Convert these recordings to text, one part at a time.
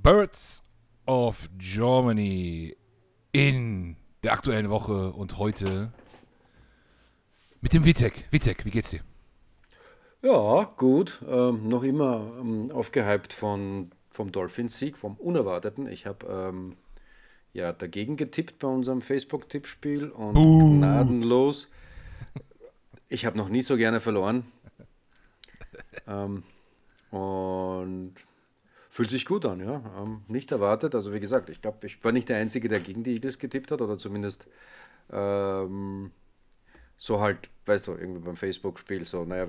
Birds of Germany in der aktuellen Woche und heute mit dem Vitek. Vitek, wie geht's dir? Ja, gut. Noch immer aufgehypt vom Dolphins-Sieg, vom Unerwarteten. Ich habe ja dagegen getippt bei unserem Facebook-Tippspiel und Buh. gnadenlos. Ich habe noch nie so gerne verloren ähm, und fühlt sich gut an, ja. Nicht erwartet. Also wie gesagt, ich glaube, ich war nicht der Einzige, der gegen die Eagles getippt hat oder zumindest ähm, so halt, weißt du, irgendwie beim Facebook-Spiel so, naja,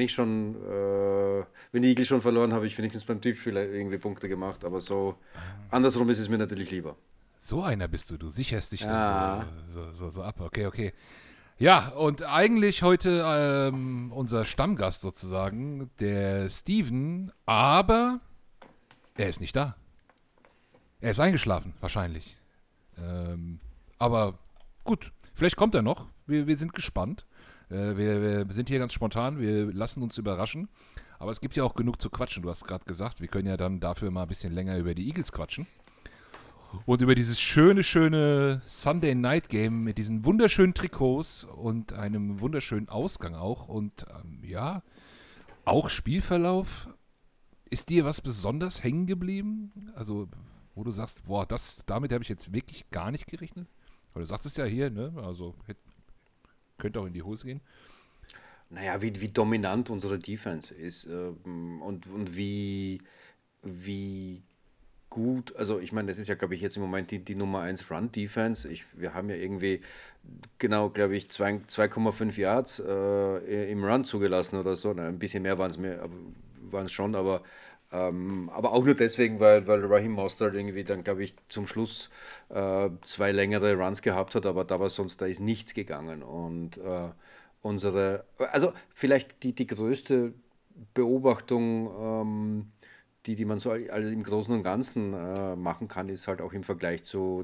wenn die Eagles schon verloren, habe ich wenigstens beim Tippspiel irgendwie Punkte gemacht, aber so andersrum ist es mir natürlich lieber. So einer bist du. Du sicherst dich dann Ja, so ab. Okay, okay. Ja, und eigentlich heute unser Stammgast sozusagen, der Steven, aber er ist nicht da. Er ist eingeschlafen, wahrscheinlich. Aber gut, vielleicht kommt er noch. Wir sind gespannt. Wir sind hier ganz spontan. Wir lassen uns überraschen. Aber es gibt ja auch genug zu quatschen. Du hast gerade gesagt, wir können ja dann dafür mal ein bisschen länger über die Eagles quatschen. Und über dieses schöne Sunday Night Game mit diesen wunderschönen Trikots und einem wunderschönen Ausgang auch. Und ja, auch Spielverlauf. Ist dir was besonders hängen geblieben? Also, wo du sagst, boah, damit habe ich jetzt wirklich gar nicht gerechnet? Weil du sagtest ja hier, ne? Also, könnte auch in die Hose gehen. naja, wie dominant unsere Defense ist und wie gut, also ich meine, das ist ja, glaube ich, jetzt im Moment die Nummer eins Run-Defense. Wir haben ja irgendwie genau, glaube ich, 2,5 Yards im Run zugelassen oder so. Na, ein bisschen mehr waren es schon, aber auch nur deswegen, weil Raheem Mostert irgendwie dann, glaube ich, zum Schluss zwei längere Runs gehabt hat, aber da ist nichts gegangen. Und also vielleicht die größte Beobachtung, die man so im Großen und Ganzen machen kann, ist halt auch im Vergleich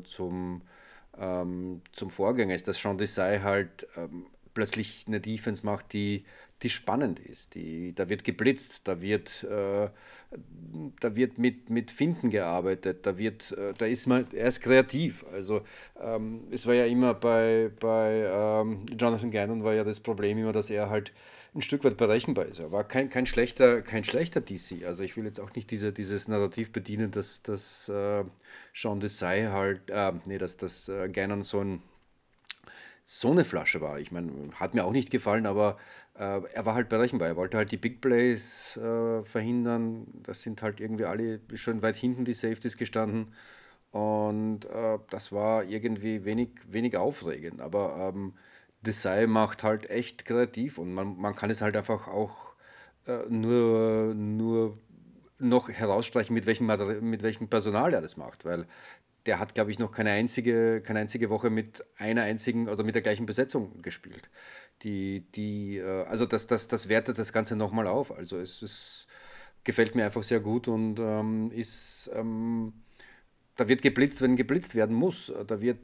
zum Vorgänger, ist, dass Sean Desai halt plötzlich eine Defense macht, die spannend ist. Da wird geblitzt, da wird mit Finten gearbeitet, er ist kreativ. Also es war ja immer bei Jonathan Gannon war ja das Problem immer, dass er halt ein Stück weit berechenbar ist. Er war kein schlechter DC. Also ich will jetzt auch nicht dieses Narrativ bedienen, dass Sean Desai halt, nee, dass Gannon so eine Flasche war. Ich meine, hat mir auch nicht gefallen, aber er war halt berechenbar. Er wollte halt die Big Plays verhindern. Das sind halt irgendwie alle schon weit hinten die Safeties gestanden. Und das war irgendwie wenig aufregend. Aber Desai macht halt echt kreativ und man kann es halt einfach auch nur noch herausstreichen, mit welchem Personal er das macht, weil der hat, glaube ich, noch keine einzige Woche mit einer einzigen oder mit der gleichen Besetzung gespielt. Also das wertet das Ganze nochmal auf. Also es gefällt mir einfach sehr gut und da wird geblitzt, wenn geblitzt werden muss.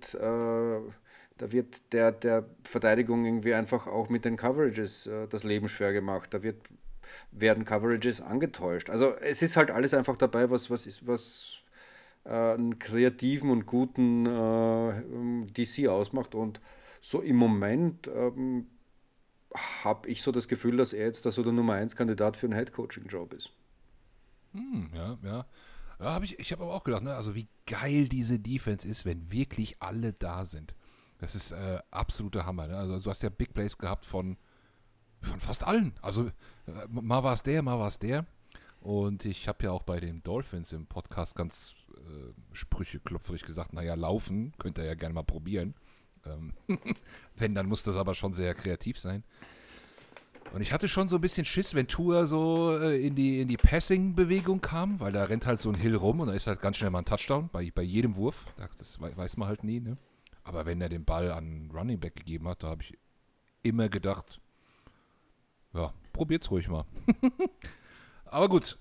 Da wird der Verteidigung irgendwie einfach auch mit den Coverages das Leben schwer gemacht. Werden Coverages angetäuscht. Also es ist halt alles einfach dabei, was einen kreativen und guten DC ausmacht. Und so im Moment habe ich so das Gefühl, dass er jetzt da so der Nummer eins Kandidat für einen Head-Coaching-Job ist. Ja, ja. Ja, ich habe aber auch gedacht, ne? Also wie geil diese Defense ist, wenn wirklich alle da sind. Das ist absoluter Hammer. Ne? Also du hast ja Big Plays gehabt von fast allen. Also mal war es der, mal war es der. Und ich habe ja auch bei den Dolphins im Podcast ganz sprücheklopferig gesagt, naja, laufen könnt ihr ja gerne mal probieren. Ähm, wenn, dann muss das aber schon sehr kreativ sein. Und ich hatte schon so ein bisschen Schiss, wenn Tua so in die Passing-Bewegung kam, weil da rennt halt so ein Hill rum und da ist halt ganz schnell mal ein Touchdown bei jedem Wurf. Das weiß man halt nie, ne? Aber wenn er den Ball an Running Back gegeben hat, da habe ich immer gedacht, ja, probiert's ruhig mal. Aber gut,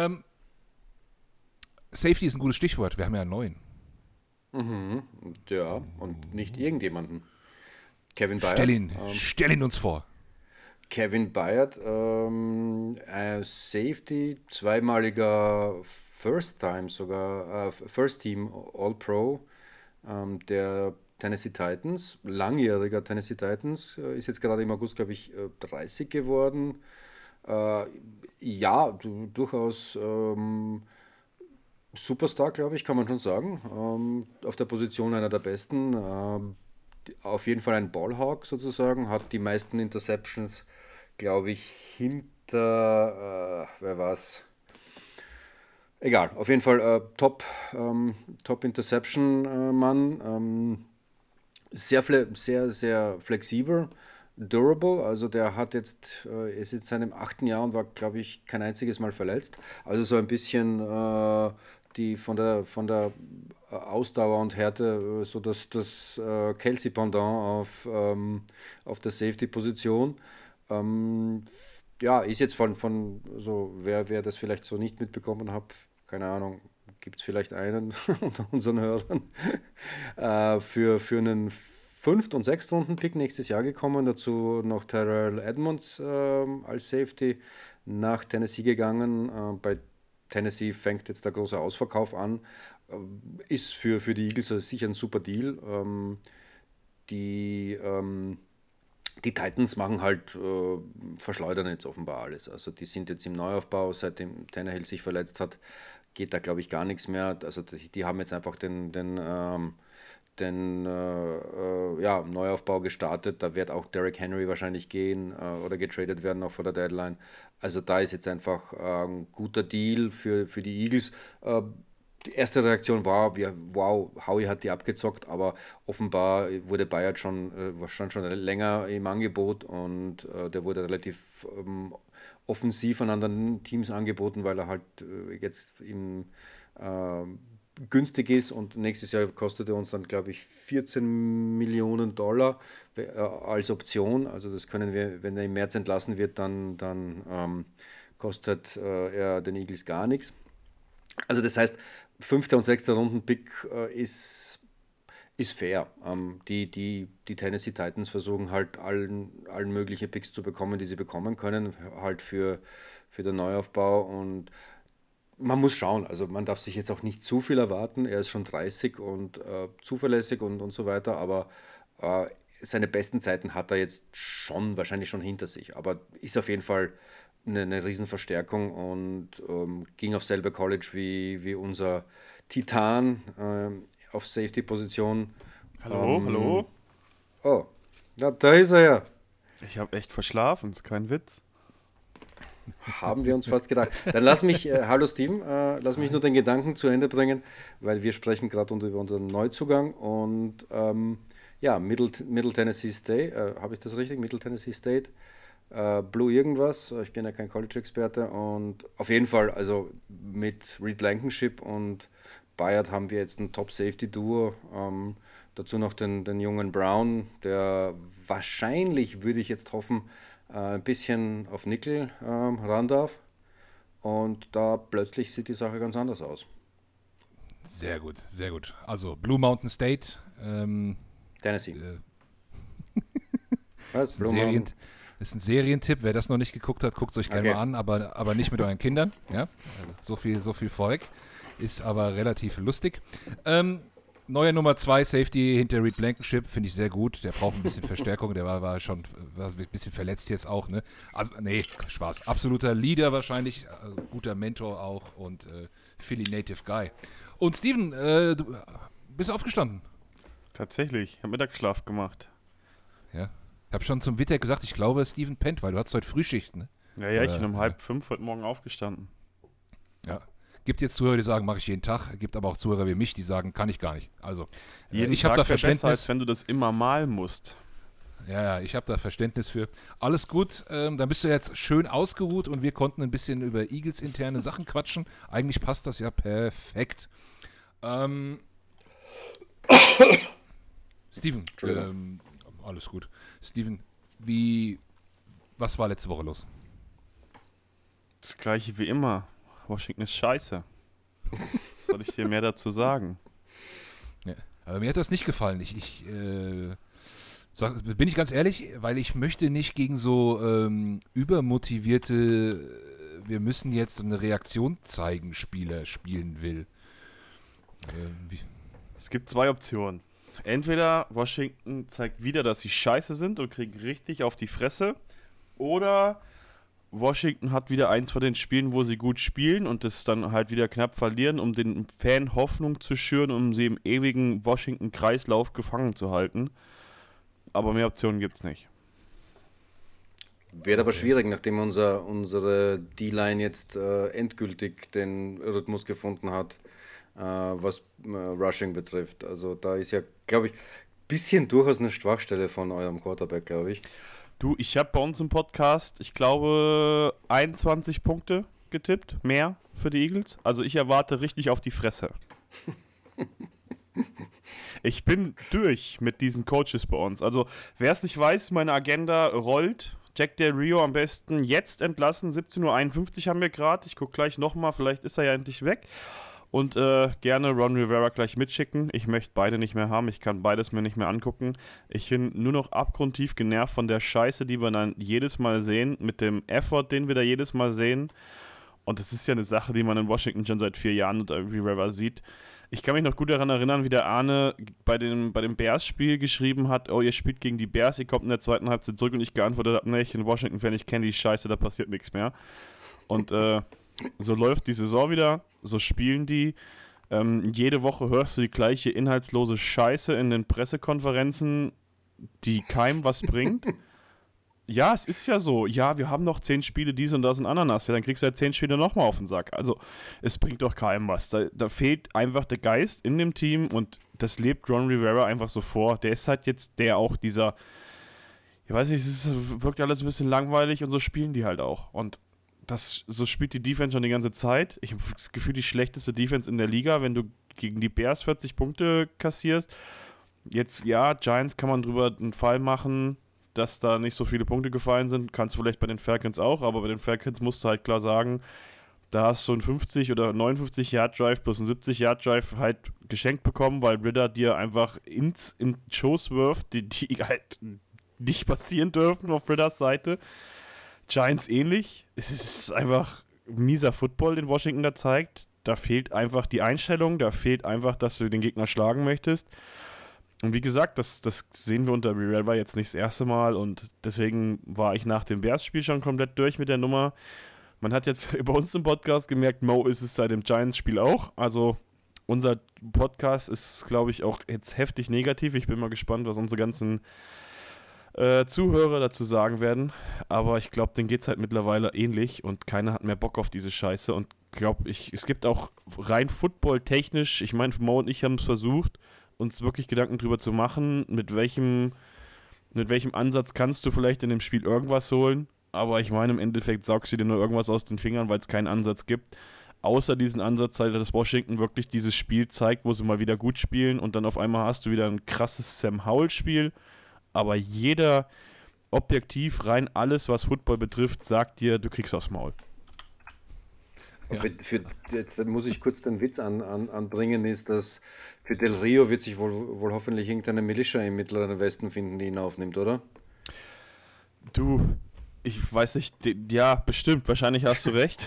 Safety ist ein gutes Stichwort. Wir haben ja einen neuen. Mhm. Ja, und nicht irgendjemanden. Kevin Stell Byard. ihn, stell ihn uns vor. Kevin Byard, Safety, zweimaliger First Time sogar, First Team All-Pro der Tennessee Titans, langjähriger Tennessee Titans, ist jetzt gerade im August, glaube ich, 30 geworden. Äh, ja, durchaus Superstar, glaube ich, kann man schon sagen. Auf der Position einer der besten. Auf jeden Fall ein Ballhawk sozusagen, hat die meisten Interceptions, glaube ich, hinter, wer war's? Egal, auf jeden Fall Top Interception Mann. Sehr, sehr flexibel, durable. Also der hat jetzt, ist jetzt seinem 8. Jahr und war, glaube ich, kein einziges Mal verletzt. Also so ein bisschen die von der Ausdauer und Härte, so das Kelsey-Pendant auf der Safety-Position. Ähm, ja, ist jetzt von so, wer das vielleicht so nicht mitbekommen hat, keine Ahnung, gibt es vielleicht einen unter unseren Hörern, für einen und Sechstrunden-Pick nächstes Jahr gekommen, dazu noch Terrell Edmonds als Safety nach Tennessee gegangen. Bei Tennessee fängt jetzt der große Ausverkauf an. Ist für die Eagles sicher ein super Deal. Die, ähm, die Titans machen halt, verschleudern jetzt offenbar alles. Also die sind jetzt im Neuaufbau, seitdem Tannehill sich verletzt hat, geht da glaube ich gar nichts mehr. Also die haben jetzt einfach den ja, Neuaufbau gestartet. Da wird auch Derrick Henry wahrscheinlich gehen oder getradet werden noch vor der Deadline. Also da ist jetzt einfach ein guter Deal für die Eagles. Die erste Reaktion war, wow, Howie hat die abgezockt, aber offenbar wurde Bayard stand schon länger im Angebot und der wurde relativ offensiv an anderen Teams angeboten, weil er halt jetzt äh, günstig ist und nächstes Jahr kostet er uns dann, glaube ich, 14 Millionen Dollar als Option. Also das können wir, wenn er im März entlassen wird, dann kostet er den Eagles gar nichts. Also das heißt, 5. und 6. Runden-Pick ist fair. Die Tennessee Titans versuchen halt allen mögliche Picks zu bekommen, die sie bekommen können, halt für den Neuaufbau und man muss schauen, also man darf sich jetzt auch nicht zu viel erwarten. Er ist schon 30 und zuverlässig und so weiter, aber äh, seine besten Zeiten hat er jetzt schon, wahrscheinlich schon hinter sich. Aber ist auf jeden Fall eine Riesenverstärkung und ging auf selbe College wie unser Titan auf Safety-Position. Hallo, Ähm, hallo. oh, na, da ist er ja. Ich habe echt verschlafen, ist kein Witz. Haben wir uns fast gedacht. Dann lass mich, hallo Steven, lass mich Hi. nur den Gedanken zu Ende bringen, weil wir sprechen gerade über unseren Neuzugang und ja, Middle Tennessee State, habe ich das richtig? Middle Tennessee State, Blue irgendwas, ich bin ja kein College-Experte und auf jeden Fall, also mit Reed Blankenship und Bayard haben wir jetzt ein Top-Safety-Duo, dazu noch den jungen Brown, der wahrscheinlich, würde ich jetzt hoffen, ein bisschen auf Nickel ran darf. Und da plötzlich sieht die Sache ganz anders aus. Sehr gut, sehr gut. Also Blue Mountain State, Tennessee. äh, Was? ist ein Blue Mountain? ist ein Serientipp. Wer das noch nicht geguckt hat, guckt es euch gerne Okay. mal an, aber nicht mit euren Kindern. Ja? Also so viel vorweg. Ist aber relativ lustig. Neuer Nummer 2 Safety hinter Reed Blankenship, finde ich sehr gut. Der braucht ein bisschen Verstärkung. Der war ein bisschen verletzt jetzt auch. Ne? Also, nee, Spaß. Absoluter Leader wahrscheinlich. Guter Mentor auch und Philly Native Guy. Und Steven, du bist aufgestanden. Tatsächlich, ich habe Mittagsschlaf gemacht. Ja. Ich habe schon zum Witter gesagt, ich glaube, Steven pennt, weil du hast heute Frühschicht, ne? Ja, ich bin um Ja. 4:30 heute Morgen aufgestanden. Ja. Gibt jetzt Zuhörer, die sagen, mache ich jeden Tag. Gibt aber auch Zuhörer wie mich, die sagen, kann ich gar nicht. Also, Jeden ich habe Tag da wäre besser, als Verständnis. wenn du das immer mal musst. Ja, ich habe da Verständnis für. Alles gut, dann bist du jetzt schön ausgeruht und wir konnten ein bisschen über Eagles interne Sachen quatschen. Eigentlich passt das ja perfekt. Ähm, Steven, Entschuldigung. alles gut. Steven, was war letzte Woche los? Das gleiche wie immer. Washington ist scheiße. Was soll ich dir mehr dazu sagen? Ja. Aber mir hat das nicht gefallen. Bin ich ganz ehrlich, weil ich möchte nicht gegen so übermotivierte wir müssen jetzt eine Reaktion zeigen, Spieler spielen will. Es gibt zwei Optionen. Entweder Washington zeigt wieder, dass sie scheiße sind und kriegen richtig auf die Fresse, oder Washington hat wieder eins von den Spielen, wo sie gut spielen und das dann halt wieder knapp verlieren, um den Fan Hoffnung zu schüren, um sie im ewigen Washington-Kreislauf gefangen zu halten. Aber mehr Optionen gibt's nicht. Wird aber schwierig, nachdem unsere D-Line jetzt endgültig den Rhythmus gefunden hat, was Rushing betrifft. Also da ist ja, glaube ich, ein bisschen durchaus eine Schwachstelle von eurem Quarterback, glaube ich. Du, ich habe bei uns im Podcast, ich glaube, 21 Punkte getippt, mehr für die Eagles. Also ich erwarte richtig auf die Fresse. Ich bin durch mit diesen Coaches bei uns. Also wer es nicht weiß, meine Agenda rollt. Jack Del Rio am besten jetzt entlassen. 17:51 Uhr haben wir gerade. Ich gucke gleich nochmal, vielleicht ist er ja endlich weg. Und gerne Ron Rivera gleich mitschicken. Ich möchte beide nicht mehr haben. Ich kann beides mir nicht mehr angucken. Ich bin nur noch abgrundtief genervt von der Scheiße, die wir dann jedes Mal sehen. Mit dem Effort, den wir da jedes Mal sehen. Und das ist ja eine Sache, die man in Washington schon seit 4 Jahren unter Rivera sieht. Ich kann mich noch gut daran erinnern, wie der Arne bei dem Bears-Spiel geschrieben hat, oh, ihr spielt gegen die Bears, ihr kommt in der zweiten Halbzeit zurück, und ich geantwortet habe, nee, ich bin Washington-Fan, ich kenne die Scheiße, da passiert nichts mehr. Und so läuft die Saison wieder, so spielen die. Jede Woche hörst du die gleiche inhaltslose Scheiße in den Pressekonferenzen, die keinem was bringt. Ja, es ist ja so. Ja, wir haben noch 10 Spiele, dies und das und Ananas. Ja, dann kriegst du ja 10 Spiele nochmal auf den Sack. Also, es bringt doch keinem was. Da fehlt einfach der Geist in dem Team und das lebt Ron Rivera einfach so vor. Der ist halt jetzt auch dieser, ich weiß nicht, es wirkt alles ein bisschen langweilig und so spielen die halt auch. Und so spielt die Defense schon die ganze Zeit. Ich habe das Gefühl, die schlechteste Defense in der Liga, wenn du gegen die Bears 40 Punkte kassierst. Jetzt, ja, Giants kann man drüber einen Fall machen, dass da nicht so viele Punkte gefallen sind. Kannst du vielleicht bei den Falcons auch, aber bei den Falcons musst du halt klar sagen, da hast du einen 50 oder 59-Yard-Drive plus einen 70-Yard-Drive halt geschenkt bekommen, weil Ridder dir einfach in den Schoß wirft, die halt nicht passieren dürfen auf Ridders Seite. Giants ähnlich. Es ist einfach mieser Football, den Washington da zeigt. Da fehlt einfach die Einstellung, da fehlt einfach, dass du den Gegner schlagen möchtest. Und wie gesagt, das sehen wir unter Rivera jetzt nicht das erste Mal und deswegen war ich nach dem Bears-Spiel schon komplett durch mit der Nummer. Man hat jetzt bei uns im Podcast gemerkt, Mo ist es seit dem Giants-Spiel auch. Also unser Podcast ist, glaube ich, auch jetzt heftig negativ. Ich bin mal gespannt, was unsere ganzen Zuhörer dazu sagen werden. Aber ich glaube, denen geht es halt mittlerweile ähnlich und keiner hat mehr Bock auf diese Scheiße. Und glaube es gibt auch rein football-technisch, ich meine, Mo und ich haben es versucht, uns wirklich Gedanken drüber zu machen, mit welchem Ansatz kannst du vielleicht in dem Spiel irgendwas holen, aber ich meine, im Endeffekt saugst du dir nur irgendwas aus den Fingern, weil es keinen Ansatz gibt, außer diesen Ansatz, dass Washington wirklich dieses Spiel zeigt, wo sie mal wieder gut spielen und dann auf einmal hast du wieder ein krasses Sam Howell-Spiel, aber jeder objektiv rein alles, was Football betrifft, sagt dir, du kriegst aufs Maul. Ja. Jetzt muss ich kurz den Witz anbringen, ist, dass für Del Rio wird sich wohl hoffentlich irgendeine Militia im Mittleren Westen finden, die ihn aufnimmt, oder? Du, ich weiß nicht, ja, bestimmt, wahrscheinlich hast du recht.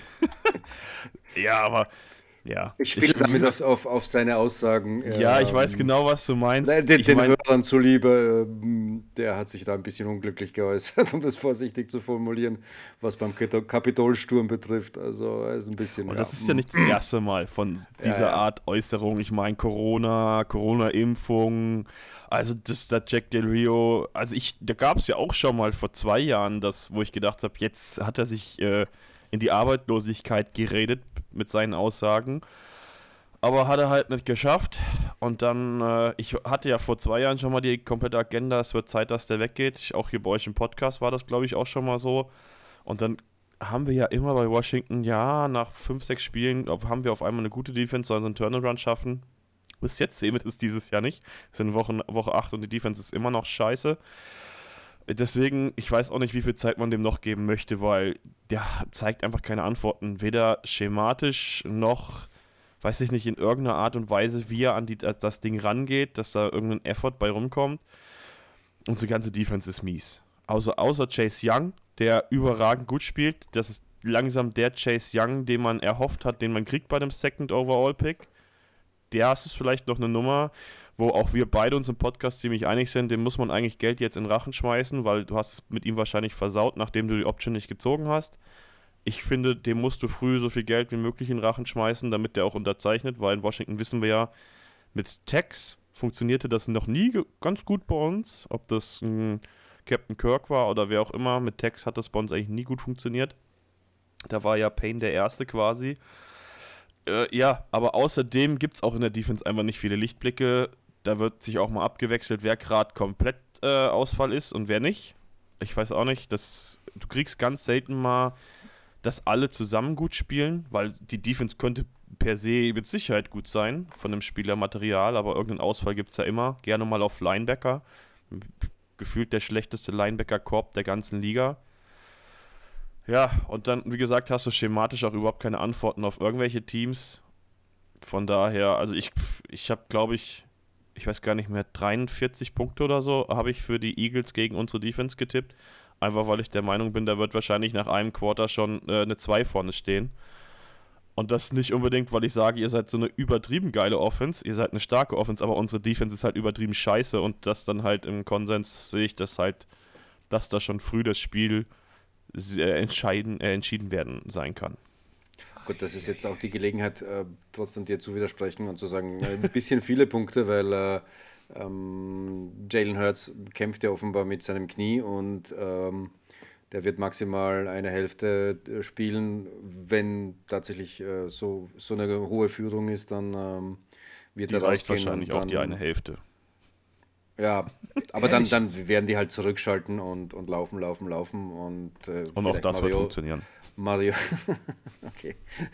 Ja, aber, ja. Ich spiele damit auf seine Aussagen. Ja, ich weiß genau, was du meinst. Den Hörern zuliebe, der hat sich da ein bisschen unglücklich geäußert, um das vorsichtig zu formulieren, was beim Kapitolsturm betrifft. Also ist ein bisschen. Und das ist ja nicht das erste Mal von dieser Art Äußerung. Ich meine, Corona-Impfung, also der Jack Del Rio, also da gab es ja auch schon mal vor 2 Jahren wo ich gedacht habe, jetzt hat er sich in die Arbeitslosigkeit geredet mit seinen Aussagen. Aber hat er halt nicht geschafft. Und dann, ich hatte ja vor 2 Jahren schon mal die komplette Agenda, es wird Zeit, dass der weggeht. Auch hier bei euch im Podcast war das, glaube ich, auch schon mal so. Und dann haben wir ja immer bei Washington, ja, nach 5, 6 Spielen haben wir auf einmal eine gute Defense, sollen so einen Turnaround schaffen. Bis jetzt sehen wir das dieses Jahr nicht. Wir sind Woche 8 und die Defense ist immer noch scheiße. Deswegen, ich weiß auch nicht, wie viel Zeit man dem noch geben möchte, weil der zeigt einfach keine Antworten. Weder schematisch noch, weiß ich nicht, in irgendeiner Art und Weise, wie er an das Ding rangeht, dass da irgendein Effort bei rumkommt. Unsere ganze Defense ist mies. Außer Chase Young, der überragend gut spielt. Das langsam der Chase Young, den man erhofft hat, den man kriegt bei dem Second Overall Pick. Der ist vielleicht noch eine Nummer, wo auch wir beide uns im Podcast ziemlich einig sind, dem muss man eigentlich Geld jetzt in den Rachen schmeißen, weil du hast es mit ihm wahrscheinlich versaut, nachdem du die Option nicht gezogen hast. Ich finde, dem musst du früh so viel Geld wie möglich in den Rachen schmeißen, damit der auch unterzeichnet, weil in Washington wissen wir ja, mit Tags funktionierte das noch nie ganz gut bei uns, ob das Captain Kirk war oder wer auch immer, mit Tags hat das bei uns eigentlich nie gut funktioniert. Da war ja Payne der Erste quasi. Ja, aber außerdem gibt es auch in der Defense einfach nicht viele Lichtblicke. Da wird sich auch mal abgewechselt, wer gerade komplett Ausfall ist und wer nicht. Ich weiß auch nicht, du kriegst ganz selten mal, dass alle zusammen gut spielen, weil die Defense könnte per se mit Sicherheit gut sein von dem Spielermaterial, aber irgendeinen Ausfall gibt es ja immer. Gerne mal auf Linebacker. Gefühlt der schlechteste Linebacker-Korb der ganzen Liga. Ja, und dann, wie gesagt, hast du schematisch auch überhaupt keine Antworten auf irgendwelche Teams. Von daher, also ich habe, glaube ich weiß gar nicht mehr, 43 Punkte oder so habe ich für die Eagles gegen unsere Defense getippt. Einfach, weil ich der Meinung bin, da wird wahrscheinlich nach einem Quarter schon eine 2 vorne stehen. Und das nicht unbedingt, weil ich sage, ihr seid so eine übertrieben geile Offense, ihr seid eine starke Offense, aber unsere Defense ist halt übertrieben scheiße und das dann halt im Konsens sehe ich das halt, dass da schon früh das Spiel entschieden werden sein kann. Gut, das ist jetzt auch die Gelegenheit, trotzdem dir zu widersprechen und zu sagen, ein bisschen viele Punkte, weil Jalen Hurts kämpft ja offenbar mit seinem Knie und der wird maximal eine Hälfte spielen. Wenn tatsächlich so eine hohe Führung ist, dann wird er reicht rausgehen. Wahrscheinlich und auch die eine Hälfte. Ja, aber dann werden die halt zurückschalten und laufen und Und auch das wird funktionieren. Mario, okay.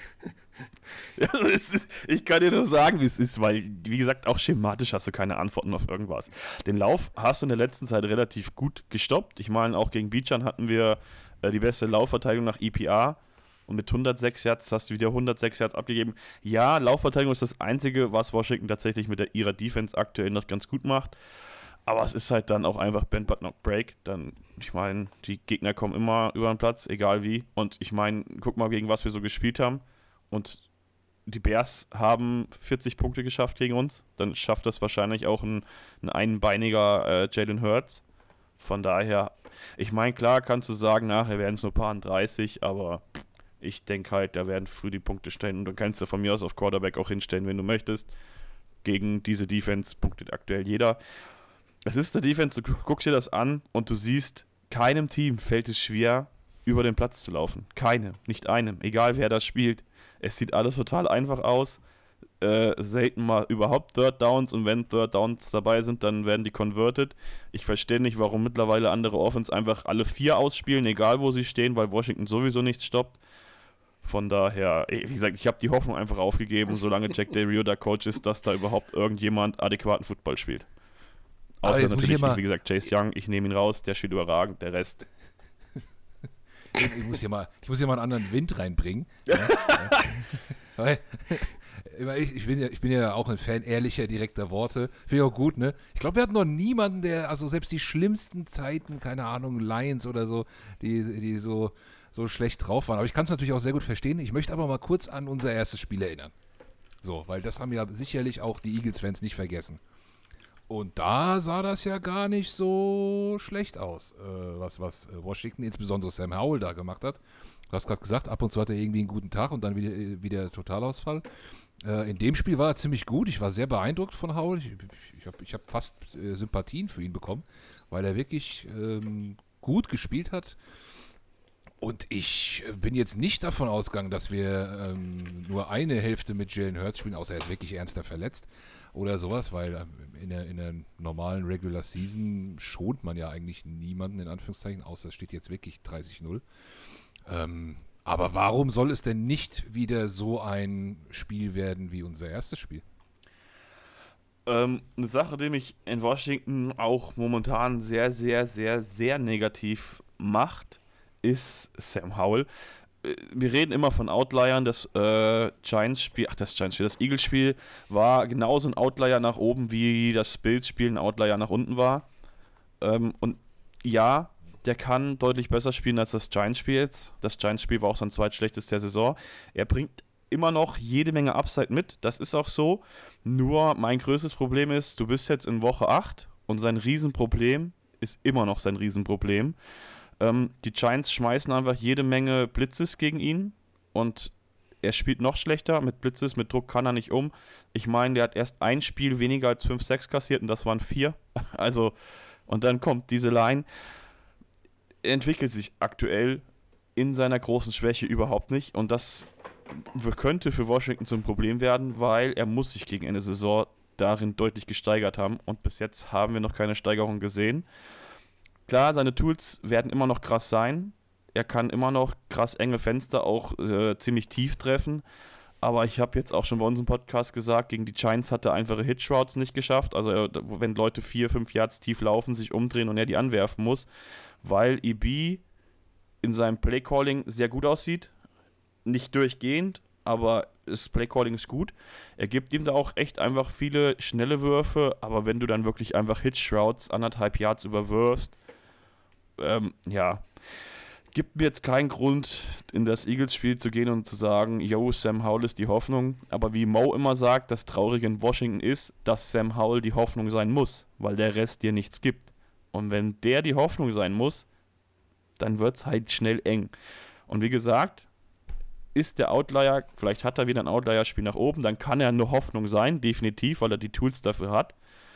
Ja, ich kann dir nur sagen, wie es ist, weil, wie gesagt, auch schematisch hast du keine Antworten auf irgendwas. Den Lauf hast du in der letzten Zeit relativ gut gestoppt. Ich meine, auch gegen Bijan hatten wir die beste Laufverteidigung nach EPA und mit 106 Yards hast du wieder 106 Yards abgegeben. Ja, Laufverteidigung ist das Einzige, was Washington tatsächlich mit ihrer Defense aktuell noch ganz gut macht. Aber es ist halt dann auch einfach Bend but not break. Dann, ich meine, die Gegner kommen immer über den Platz, egal wie. Und ich meine, guck mal, gegen was wir so gespielt haben. Und die Bears haben 40 Punkte geschafft gegen uns. Dann schafft das wahrscheinlich auch ein einbeiniger Jalen Hurts. Von daher, ich meine, klar kannst du sagen, nachher werden es nur paar 30, aber ich denke halt, da werden früh die Punkte stehen. Und dann kannst du von mir aus auf Quarterback auch hinstellen, wenn du möchtest. Gegen diese Defense punktet aktuell jeder. Es ist der Defense, du guckst dir das an und du siehst, keinem Team fällt es schwer, über den Platz zu laufen. Keinem, nicht einem, egal wer das spielt. Es sieht alles total einfach aus. Selten mal überhaupt Third Downs und wenn Third Downs dabei sind, dann werden die converted. Ich verstehe nicht, warum mittlerweile andere Offense einfach alle 4 ausspielen, egal wo sie stehen, weil Washington sowieso nichts stoppt. Von daher, wie gesagt, ich habe die Hoffnung einfach aufgegeben, solange Jack Del Rio der Coach ist, dass da überhaupt irgendjemand adäquaten Football spielt. Außer natürlich, wie gesagt, Chase Young, ich nehme ihn raus, der spielt überragend, der Rest. Ich muss hier mal einen anderen Wind reinbringen. Ja. Weil, ich bin ja auch ein Fan ehrlicher, direkter Worte. Finde ich auch gut, ne? Ich glaube, wir hatten noch niemanden, also selbst die schlimmsten Zeiten, keine Ahnung, Lions oder so, die so schlecht drauf waren. Aber ich kann es natürlich auch sehr gut verstehen. Ich möchte aber mal kurz an unser erstes Spiel erinnern. So, weil das haben ja sicherlich auch die Eagles-Fans nicht vergessen. Und da sah das ja gar nicht so schlecht aus, was Washington, insbesondere Sam Howell, da gemacht hat. Du hast gerade gesagt, ab und zu hat er irgendwie einen guten Tag und dann wieder Totalausfall. In dem Spiel war er ziemlich gut. Ich war sehr beeindruckt von Howell. Ich hab fast Sympathien für ihn bekommen, weil er wirklich gut gespielt hat. Und ich bin jetzt nicht davon ausgegangen, dass wir nur eine Hälfte mit Jalen Hurts spielen, außer er ist wirklich ernster verletzt oder sowas, weil in der normalen Regular Season schont man ja eigentlich niemanden, in Anführungszeichen, außer es steht jetzt wirklich 30-0. Aber warum soll es denn nicht wieder so ein Spiel werden wie unser erstes Spiel? Eine Sache, die mich in Washington auch momentan sehr, sehr, sehr, sehr negativ macht, ist Sam Howell. Wir reden immer von Outliern, das Eagles-Spiel war genauso ein Outlier nach oben, wie das Bills-Spiel ein Outlier nach unten war. Und ja, der kann deutlich besser spielen als das Giants-Spiel jetzt. Das Giants-Spiel war auch sein zweitschlechtestes der Saison. Er bringt immer noch jede Menge Upside mit, das ist auch so. Nur mein größtes Problem ist, du bist jetzt in Woche 8 und sein Riesenproblem ist immer noch sein Riesenproblem. Die Giants schmeißen einfach jede Menge Blitzes gegen ihn und er spielt noch schlechter. Mit Blitzes, mit Druck kann er nicht um. Ich meine, der hat erst ein Spiel weniger als 5-6 kassiert und das waren 4. Also, und dann kommt diese Line. Er entwickelt sich aktuell in seiner großen Schwäche überhaupt nicht und das könnte für Washington zum Problem werden, weil er muss sich gegen Ende der Saison darin deutlich gesteigert haben und bis jetzt haben wir noch keine Steigerung gesehen. Klar, seine Tools werden immer noch krass sein. Er kann immer noch krass enge Fenster auch ziemlich tief treffen. Aber ich habe jetzt auch schon bei unserem Podcast gesagt, gegen die Giants hat er einfache Hitch-Routes nicht geschafft. Also wenn Leute 4-5 Yards tief laufen, sich umdrehen und er die anwerfen muss. Weil EB in seinem Playcalling sehr gut aussieht. Nicht durchgehend, aber das Playcalling ist gut. Er gibt ihm da auch echt einfach viele schnelle Würfe. Aber wenn du dann wirklich einfach Hitch-Routes 1,5 Yards überwirfst, gibt mir jetzt keinen Grund, in das Eagles-Spiel zu gehen und zu sagen, yo, Sam Howell ist die Hoffnung. Aber wie Mo immer sagt, das Traurige in Washington ist, dass Sam Howell die Hoffnung sein muss, weil der Rest dir nichts gibt. Und wenn der die Hoffnung sein muss, dann wird es halt schnell eng. Und wie gesagt, ist der Outlier, vielleicht hat er wieder ein Outlier-Spiel nach oben, dann kann er eine Hoffnung sein, definitiv, weil er die Tools dafür hat.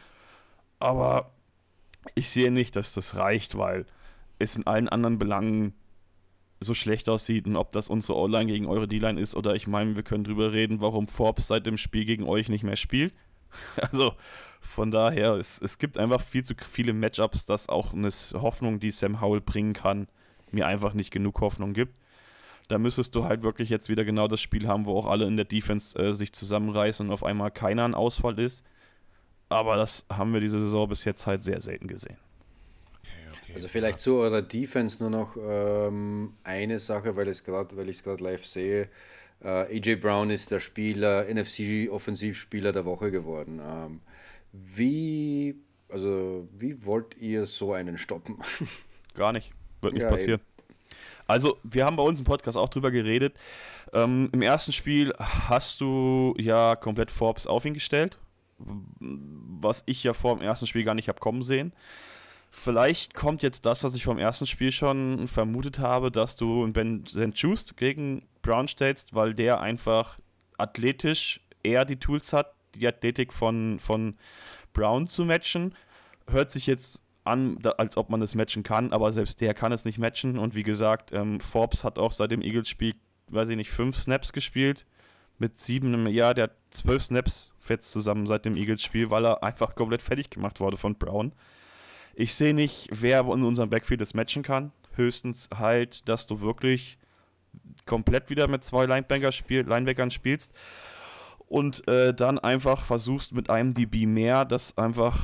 Aber ich sehe nicht, dass das reicht, weil es in allen anderen Belangen so schlecht aussieht und ob das unsere O-Line gegen eure D-Line ist oder ich meine, wir können drüber reden, warum Forbes seit dem Spiel gegen euch nicht mehr spielt. Also von daher, es gibt einfach viel zu viele Matchups, dass auch eine Hoffnung, die Sam Howell bringen kann, mir einfach nicht genug Hoffnung gibt. Da müsstest du halt wirklich jetzt wieder genau das Spiel haben, wo auch alle in der Defense sich zusammenreißen und auf einmal keiner ein Ausfall ist. Aber das haben wir diese Saison bis jetzt halt sehr selten gesehen. Also vielleicht zu eurer Defense nur noch eine Sache, weil ich es gerade live sehe. AJ Brown ist der NFC-Offensivspieler der Woche geworden. Wie wollt ihr so einen stoppen? Gar nicht. Wird nicht passieren. Also, wir haben bei uns im Podcast auch drüber geredet. Im ersten Spiel hast du ja komplett Forbes auf ihn gestellt, was ich ja vor dem ersten Spiel gar nicht habe kommen sehen. Vielleicht kommt jetzt das, was ich vom ersten Spiel schon vermutet habe, dass du einen Ben St-Juste gegen Brown stellst, weil der einfach athletisch eher die Tools hat, die Athletik von Brown zu matchen. Hört sich jetzt an, als ob man das matchen kann, aber selbst der kann es nicht matchen. Und wie gesagt, Forbes hat auch seit dem Eagles-Spiel, 5 Snaps gespielt. Mit 7, der hat 12 Snaps fetzt zusammen seit dem Eagles-Spiel, weil er einfach komplett fertig gemacht wurde von Brown. Ich sehe nicht, wer in unserem Backfield das matchen kann. Höchstens halt, dass du wirklich komplett wieder mit 2 Linebackern spielst und dann einfach versuchst mit einem DB mehr, das einfach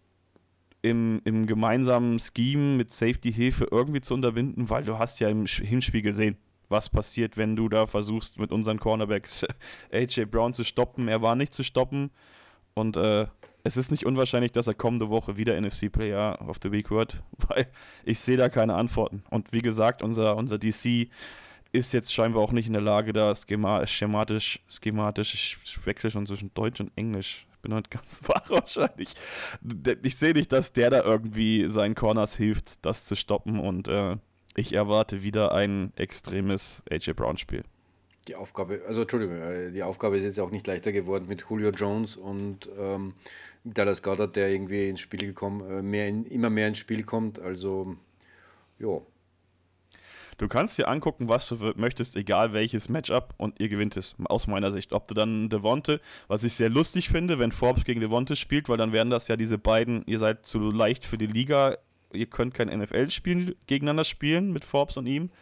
im gemeinsamen Scheme mit Safety-Hilfe irgendwie zu unterbinden, weil du hast ja im Hinspiel gesehen, was passiert, wenn du da versuchst, mit unseren Cornerbacks AJ Brown zu stoppen. Er war nicht zu stoppen und es ist nicht unwahrscheinlich, dass er kommende Woche wieder NFC Player of the Week wird, weil ich sehe da keine Antworten. Und wie gesagt, unser DC ist jetzt scheinbar auch nicht in der Lage, da schematisch, ich wechsle schon zwischen Deutsch und Englisch. Ich bin heute ganz wach wahrscheinlich. Ich sehe nicht, dass der da irgendwie seinen Corners hilft, das zu stoppen und ich erwarte wieder ein extremes AJ Brown-Spiel. Die Aufgabe ist jetzt auch nicht leichter geworden mit Julio Jones und Dallas Goedert, der irgendwie ins Spiel gekommen, immer mehr ins Spiel kommt. Also, jo. Du kannst dir angucken, was du möchtest, egal welches Matchup, und ihr gewinnt es, aus meiner Sicht. Ob du dann Devonte, was ich sehr lustig finde, wenn Forbes gegen Devonte spielt, weil dann wären das ja diese beiden, ihr seid zu leicht für die Liga, ihr könnt kein NFL-Spiel gegeneinander spielen mit Forbes und ihm.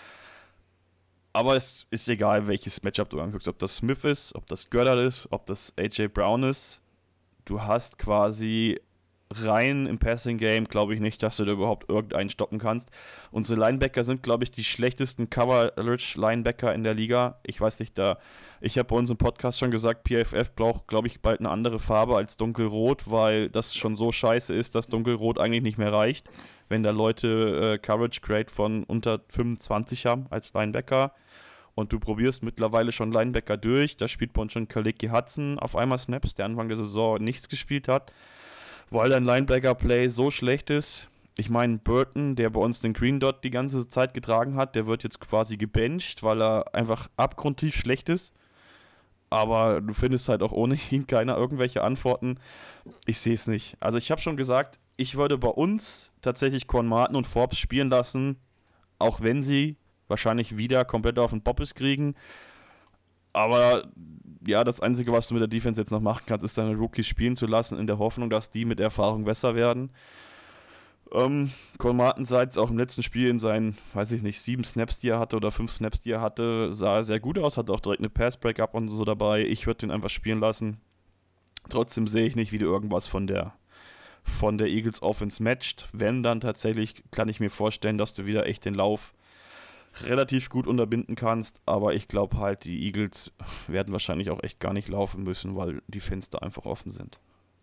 Aber es ist egal, welches Matchup du anguckst, ob das Smith ist, ob das Goedert ist, ob das AJ Brown ist. Du hast quasi rein im Passing-Game glaube ich nicht, dass du da überhaupt irgendeinen stoppen kannst. Unsere Linebacker sind, glaube ich, die schlechtesten Coverage-Linebacker in der Liga. Ich weiß nicht, ich habe bei uns im Podcast schon gesagt, PFF braucht, glaube ich, bald eine andere Farbe als dunkelrot, weil das schon so scheiße ist, dass dunkelrot eigentlich nicht mehr reicht, wenn da Leute Coverage-Grade von unter 25 haben als Linebacker. Und du probierst mittlerweile schon Linebacker durch. Da spielt bei uns schon Kaleki Hudson auf einmal Snaps, der Anfang der Saison nichts gespielt hat, weil dein Linebacker-Play so schlecht ist. Ich meine, Burton, der bei uns den Green Dot die ganze Zeit getragen hat, der wird jetzt quasi gebencht, weil er einfach abgrundtief schlecht ist. Aber du findest halt auch ohne ihn keiner irgendwelche Antworten. Ich sehe es nicht. Also ich habe schon gesagt, ich würde bei uns tatsächlich Quan Martin und Forbes spielen lassen, auch wenn sie wahrscheinlich wieder komplett auf den Boppes kriegen. Aber ja, das Einzige, was du mit der Defense jetzt noch machen kannst, ist deine Rookies spielen zu lassen, in der Hoffnung, dass die mit Erfahrung besser werden. Quan Martin sah jetzt auch im letzten Spiel in seinen, weiß ich nicht, 7 Snaps, die er hatte oder 5 Snaps, die er hatte, sah sehr gut aus, hat auch direkt eine Pass-Breakup und so dabei. Ich würde den einfach spielen lassen. Trotzdem sehe ich nicht, wie du irgendwas von der Eagles Offense matcht. Wenn, dann tatsächlich kann ich mir vorstellen, dass du wieder echt den Lauf relativ gut unterbinden kannst, aber ich glaube halt, die Eagles werden wahrscheinlich auch echt gar nicht laufen müssen, weil die Fenster einfach offen sind.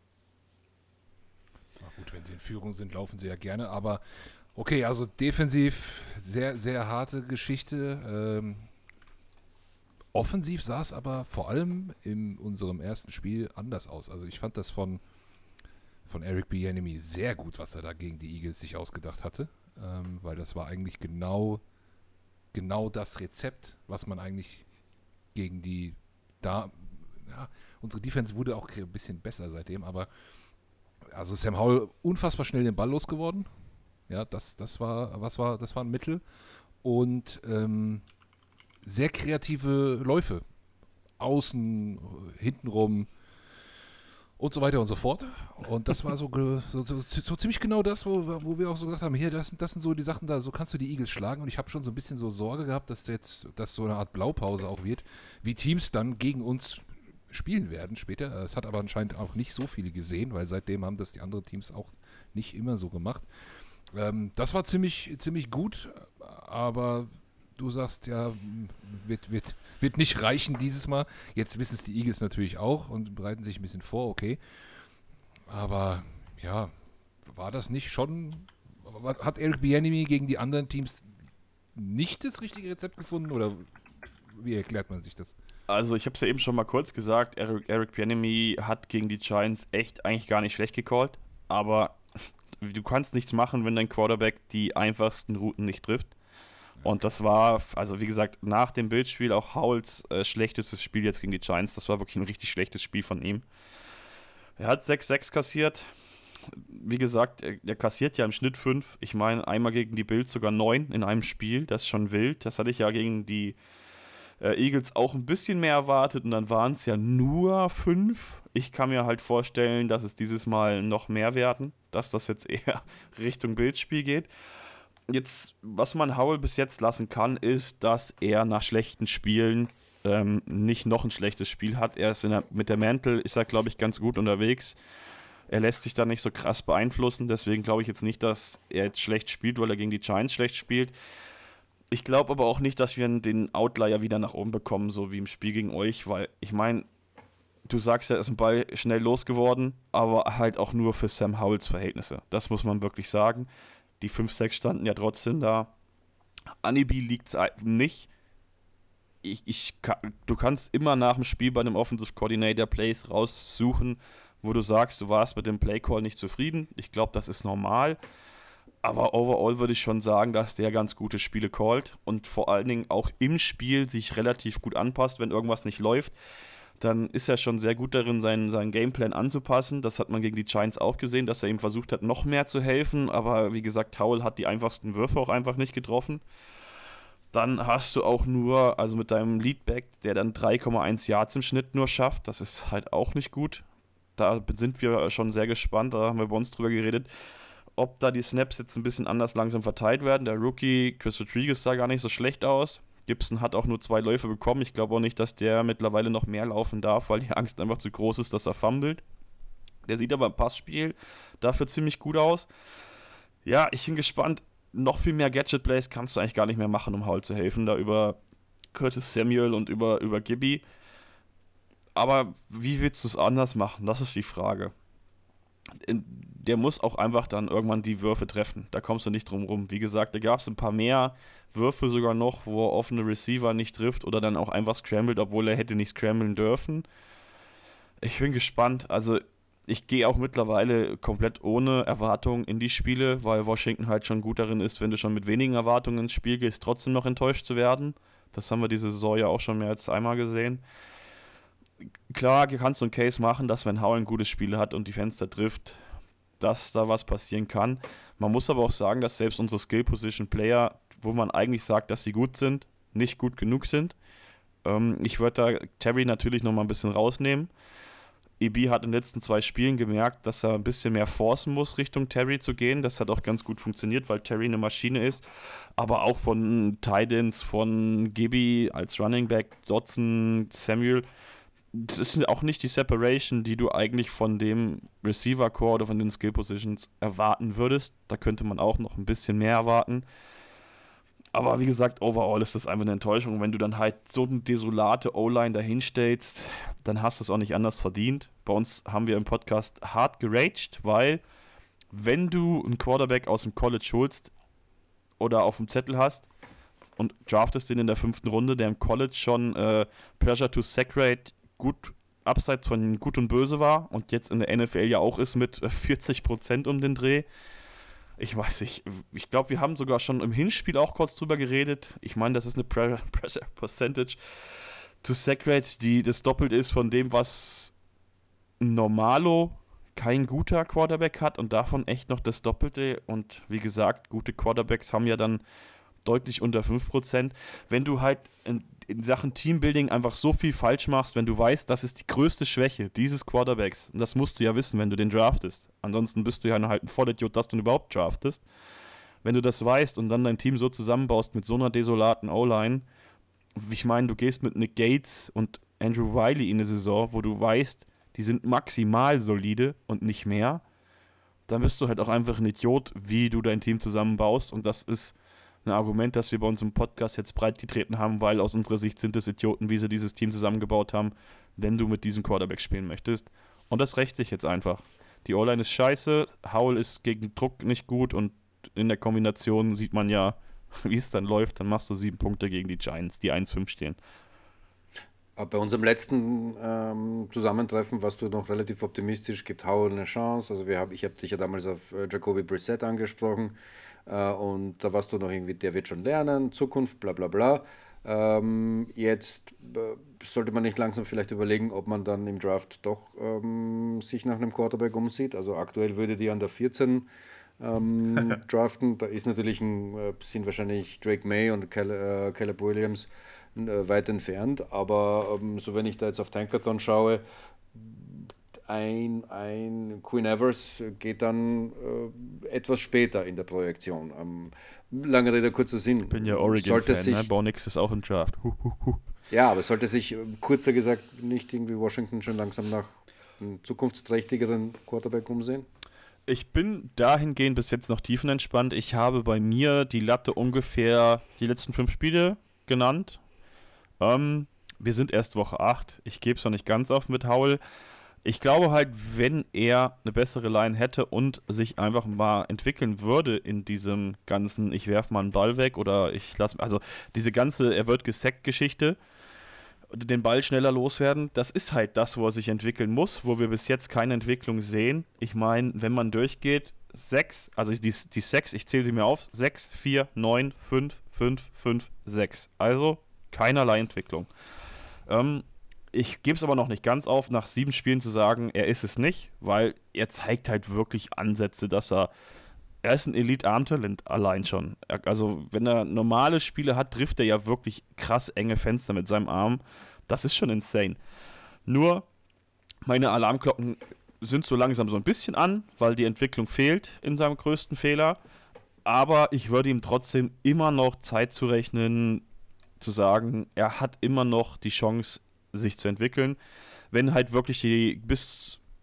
Na gut, wenn sie in Führung sind, laufen sie ja gerne, aber okay, also defensiv sehr, sehr harte Geschichte. Offensiv sah es aber vor allem in unserem ersten Spiel anders aus. Also ich fand das von Eric Bieniemy sehr gut, was er da gegen die Eagles sich ausgedacht hatte, weil das war eigentlich genau das Rezept, was man eigentlich gegen unsere Defense wurde auch ein bisschen besser seitdem, aber also Sam Howell unfassbar schnell den Ball losgeworden. Ja, das war ein Mittel und sehr kreative Läufe. Außen, hintenrum und so weiter und so fort. Und das war so ziemlich genau das, wo wir auch so gesagt haben, hier, das sind so die Sachen, da so kannst du die Eagles schlagen. Und ich habe schon so ein bisschen so Sorge gehabt, dass das so eine Art Blaupause auch wird, wie Teams dann gegen uns spielen werden später. Es hat aber anscheinend auch nicht so viele gesehen, weil seitdem haben das die anderen Teams auch nicht immer so gemacht. Das war ziemlich gut, aber du sagst ja, wird nicht reichen dieses Mal. Jetzt wissen es die Eagles natürlich auch und bereiten sich ein bisschen vor, okay. Aber ja, war das nicht schon, hat Eric Bieniemy gegen die anderen Teams nicht das richtige Rezept gefunden oder wie erklärt man sich das? Also ich habe es ja eben schon mal kurz gesagt, Eric Bieniemy hat gegen die Giants echt eigentlich gar nicht schlecht gecallt, aber du kannst nichts machen, wenn dein Quarterback die einfachsten Routen nicht trifft. Und das war, also wie gesagt, nach dem Bildspiel auch Howells schlechtestes Spiel jetzt gegen die Giants. Das war wirklich ein richtig schlechtes Spiel von ihm. Er hat 6-6 kassiert. Wie gesagt, er kassiert ja im Schnitt 5. Ich meine, einmal gegen die Bills sogar 9 in einem Spiel. Das ist schon wild. Das hatte ich ja gegen die Eagles auch ein bisschen mehr erwartet. Und dann waren es ja nur 5. Ich kann mir halt vorstellen, dass es dieses Mal noch mehr werden. Dass das jetzt eher Richtung Bills-Spiel geht. Jetzt, was man Howell bis jetzt lassen kann, ist, dass er nach schlechten Spielen nicht noch ein schlechtes Spiel hat. Er ist mit der Mantle, ist er, glaube ich, ganz gut unterwegs. Er lässt sich da nicht so krass beeinflussen, deswegen glaube ich jetzt nicht, dass er jetzt schlecht spielt, weil er gegen die Giants schlecht spielt. Ich glaube aber auch nicht, dass wir den Outlier wieder nach oben bekommen, so wie im Spiel gegen euch, weil ich meine, du sagst ja, er ist ein Ball schnell losgeworden, aber halt auch nur für Sam Howells Verhältnisse. Das muss man wirklich sagen. Die 5-6 standen ja trotzdem da. Anibi liegt es nicht. Du kannst immer nach dem Spiel bei einem Offensive Coordinator Plays raussuchen, wo du sagst, du warst mit dem Playcall nicht zufrieden. Ich glaube, das ist normal. Aber overall würde ich schon sagen, dass der ganz gute Spiele callt und vor allen Dingen auch im Spiel sich relativ gut anpasst, wenn irgendwas nicht läuft. Dann ist er schon sehr gut darin, seinen Gameplan anzupassen. Das hat man gegen die Giants auch gesehen, dass er ihm versucht hat, noch mehr zu helfen. Aber wie gesagt, Howell hat die einfachsten Würfe auch einfach nicht getroffen. Dann hast du auch nur, also mit deinem Leadback, der dann 3,1 Yards im Schnitt nur schafft. Das ist halt auch nicht gut. Da sind wir schon sehr gespannt, da haben wir bei uns drüber geredet, ob da die Snaps jetzt ein bisschen anders langsam verteilt werden. Der Rookie Chris Rodriguez sah gar nicht so schlecht aus. Gibson hat auch nur 2 Läufe bekommen. Ich glaube auch nicht, dass der mittlerweile noch mehr laufen darf, weil die Angst einfach zu groß ist, dass er fummelt. Der sieht aber im Passspiel dafür ziemlich gut aus. Ja, ich bin gespannt. Noch viel mehr Gadget-Plays kannst du eigentlich gar nicht mehr machen, um Howell zu helfen. Da über Curtis Samuel und über Gibby. Aber wie willst du es anders machen? Das ist die Frage. Der muss auch einfach dann irgendwann die Würfe treffen. Da kommst du nicht drum rum. Wie gesagt, da gab es ein paar mehr Würfe sogar noch, wo er offene Receiver nicht trifft oder dann auch einfach scrambled, obwohl er hätte nicht scramblen dürfen. Ich bin gespannt. Also ich gehe auch mittlerweile komplett ohne Erwartungen in die Spiele, weil Washington halt schon gut darin ist, wenn du schon mit wenigen Erwartungen ins Spiel gehst, trotzdem noch enttäuscht zu werden. Das haben wir diese Saison ja auch schon mehr als einmal gesehen. Klar, kannst du einen Case machen, dass wenn Howell ein gutes Spiel hat und die Fenster trifft, dass da was passieren kann. Man muss aber auch sagen, dass selbst unsere Skill-Position-Player, wo man eigentlich sagt, dass sie gut sind, nicht gut genug sind. Ich würde da Terry natürlich nochmal ein bisschen rausnehmen. EB hat in den letzten 2 Spielen gemerkt, dass er ein bisschen mehr forcen muss, Richtung Terry zu gehen. Das hat auch ganz gut funktioniert, weil Terry eine Maschine ist. Aber auch von Titans, von Gibby als Running Back, Dotson, Samuel. Das ist auch nicht die Separation, die du eigentlich von dem Receiver-Core oder von den Skill-Positions erwarten würdest. Da könnte man auch noch ein bisschen mehr erwarten. Aber wie gesagt, overall ist das einfach eine Enttäuschung. Wenn du dann halt so eine desolate O-Line dahinstellst, dann hast du es auch nicht anders verdient. Bei uns haben wir im Podcast hart geraged, weil wenn du einen Quarterback aus dem College holst oder auf dem Zettel hast und draftest den in der 5. Runde, der im College schon Pressure to Sack Rate gut abseits von Gut und Böse war und jetzt in der NFL ja auch ist mit 40% um den Dreh. Ich weiß nicht, ich glaube, wir haben sogar schon im Hinspiel auch kurz drüber geredet. Ich meine, das ist eine Pressure Percentage to Sack Rate, die das doppelt ist von dem, was Normalo kein guter Quarterback hat und davon echt noch das Doppelte. Und wie gesagt, gute Quarterbacks haben ja dann deutlich unter 5%. Wenn du halt in Sachen Teambuilding einfach so viel falsch machst, wenn du weißt, das ist die größte Schwäche dieses Quarterbacks, und das musst du ja wissen, wenn du den draftest. Ansonsten bist du ja halt ein Vollidiot, dass du ihn überhaupt draftest. Wenn du das weißt und dann dein Team so zusammenbaust mit so einer desolaten O-Line, ich meine, du gehst mit Nick Gates und Andrew Wiley in eine Saison, wo du weißt, die sind maximal solide und nicht mehr, dann bist du halt auch einfach ein Idiot, wie du dein Team zusammenbaust, und das ist ein Argument, das wir bei uns im Podcast jetzt breit getreten haben, weil aus unserer Sicht sind es Idioten, wie sie dieses Team zusammengebaut haben, wenn du mit diesem Quarterback spielen möchtest. Und das rächt sich jetzt einfach. Die O-Line ist scheiße, Howell ist gegen Druck nicht gut und in der Kombination sieht man ja, wie es dann läuft, dann machst du 7 Punkte gegen die Giants, die 1-5 stehen. Bei unserem letzten Zusammentreffen warst du noch relativ optimistisch, gibt Howell eine Chance. Also ich habe dich ja damals auf Jacoby Brissett angesprochen und da warst du noch irgendwie, der wird schon lernen, Zukunft, bla bla bla. Jetzt sollte man nicht langsam vielleicht überlegen, ob man dann im Draft doch sich nach einem Quarterback umsieht. Also aktuell würde die an der 14 draften. Da ist natürlich sind wahrscheinlich Drake May und Caleb Williams weit entfernt, aber so wenn ich da jetzt auf Tankathon schaue, ein Quinn Evers geht dann etwas später in der Projektion. Lange Rede, kurzer Sinn. Ich bin ja Oregon-Fan, ne? Bo Nix ist auch im Draft. Ja, aber sollte sich, kurzer gesagt, nicht irgendwie Washington schon langsam nach einem zukunftsträchtigeren Quarterback umsehen? Ich bin dahingehend bis jetzt noch tiefenentspannt. Ich habe bei mir die Latte ungefähr die letzten 5 Spiele genannt. Wir sind erst Woche 8. Ich gebe es noch nicht ganz auf mit Howell. Ich glaube halt, wenn er eine bessere Line hätte und sich einfach mal entwickeln würde in diesem ganzen, ich werfe mal einen Ball weg oder ich lasse, also diese ganze, er wird gesackt-Geschichte, den Ball schneller loswerden, das ist halt das, wo er sich entwickeln muss, wo wir bis jetzt keine Entwicklung sehen. Ich meine, wenn man durchgeht, 6, also die 6, ich zähle sie mir auf, 6, 4, 9, 5, 5, 5, 6. Also keinerlei Entwicklung. Ich gebe es aber noch nicht ganz auf, nach 7 Spielen zu sagen, er ist es nicht, weil er zeigt halt wirklich Ansätze, dass er ist ein Elite-Arm-Talent allein schon. Also wenn er normale Spiele hat, trifft er ja wirklich krass enge Fenster mit seinem Arm. Das ist schon insane. Nur meine Alarmglocken sind so langsam so ein bisschen an, weil die Entwicklung fehlt in seinem größten Fehler. Aber ich würde ihm trotzdem immer noch Zeit zurechnen, zu sagen, er hat immer noch die Chance, sich zu entwickeln. Wenn halt wirklich bis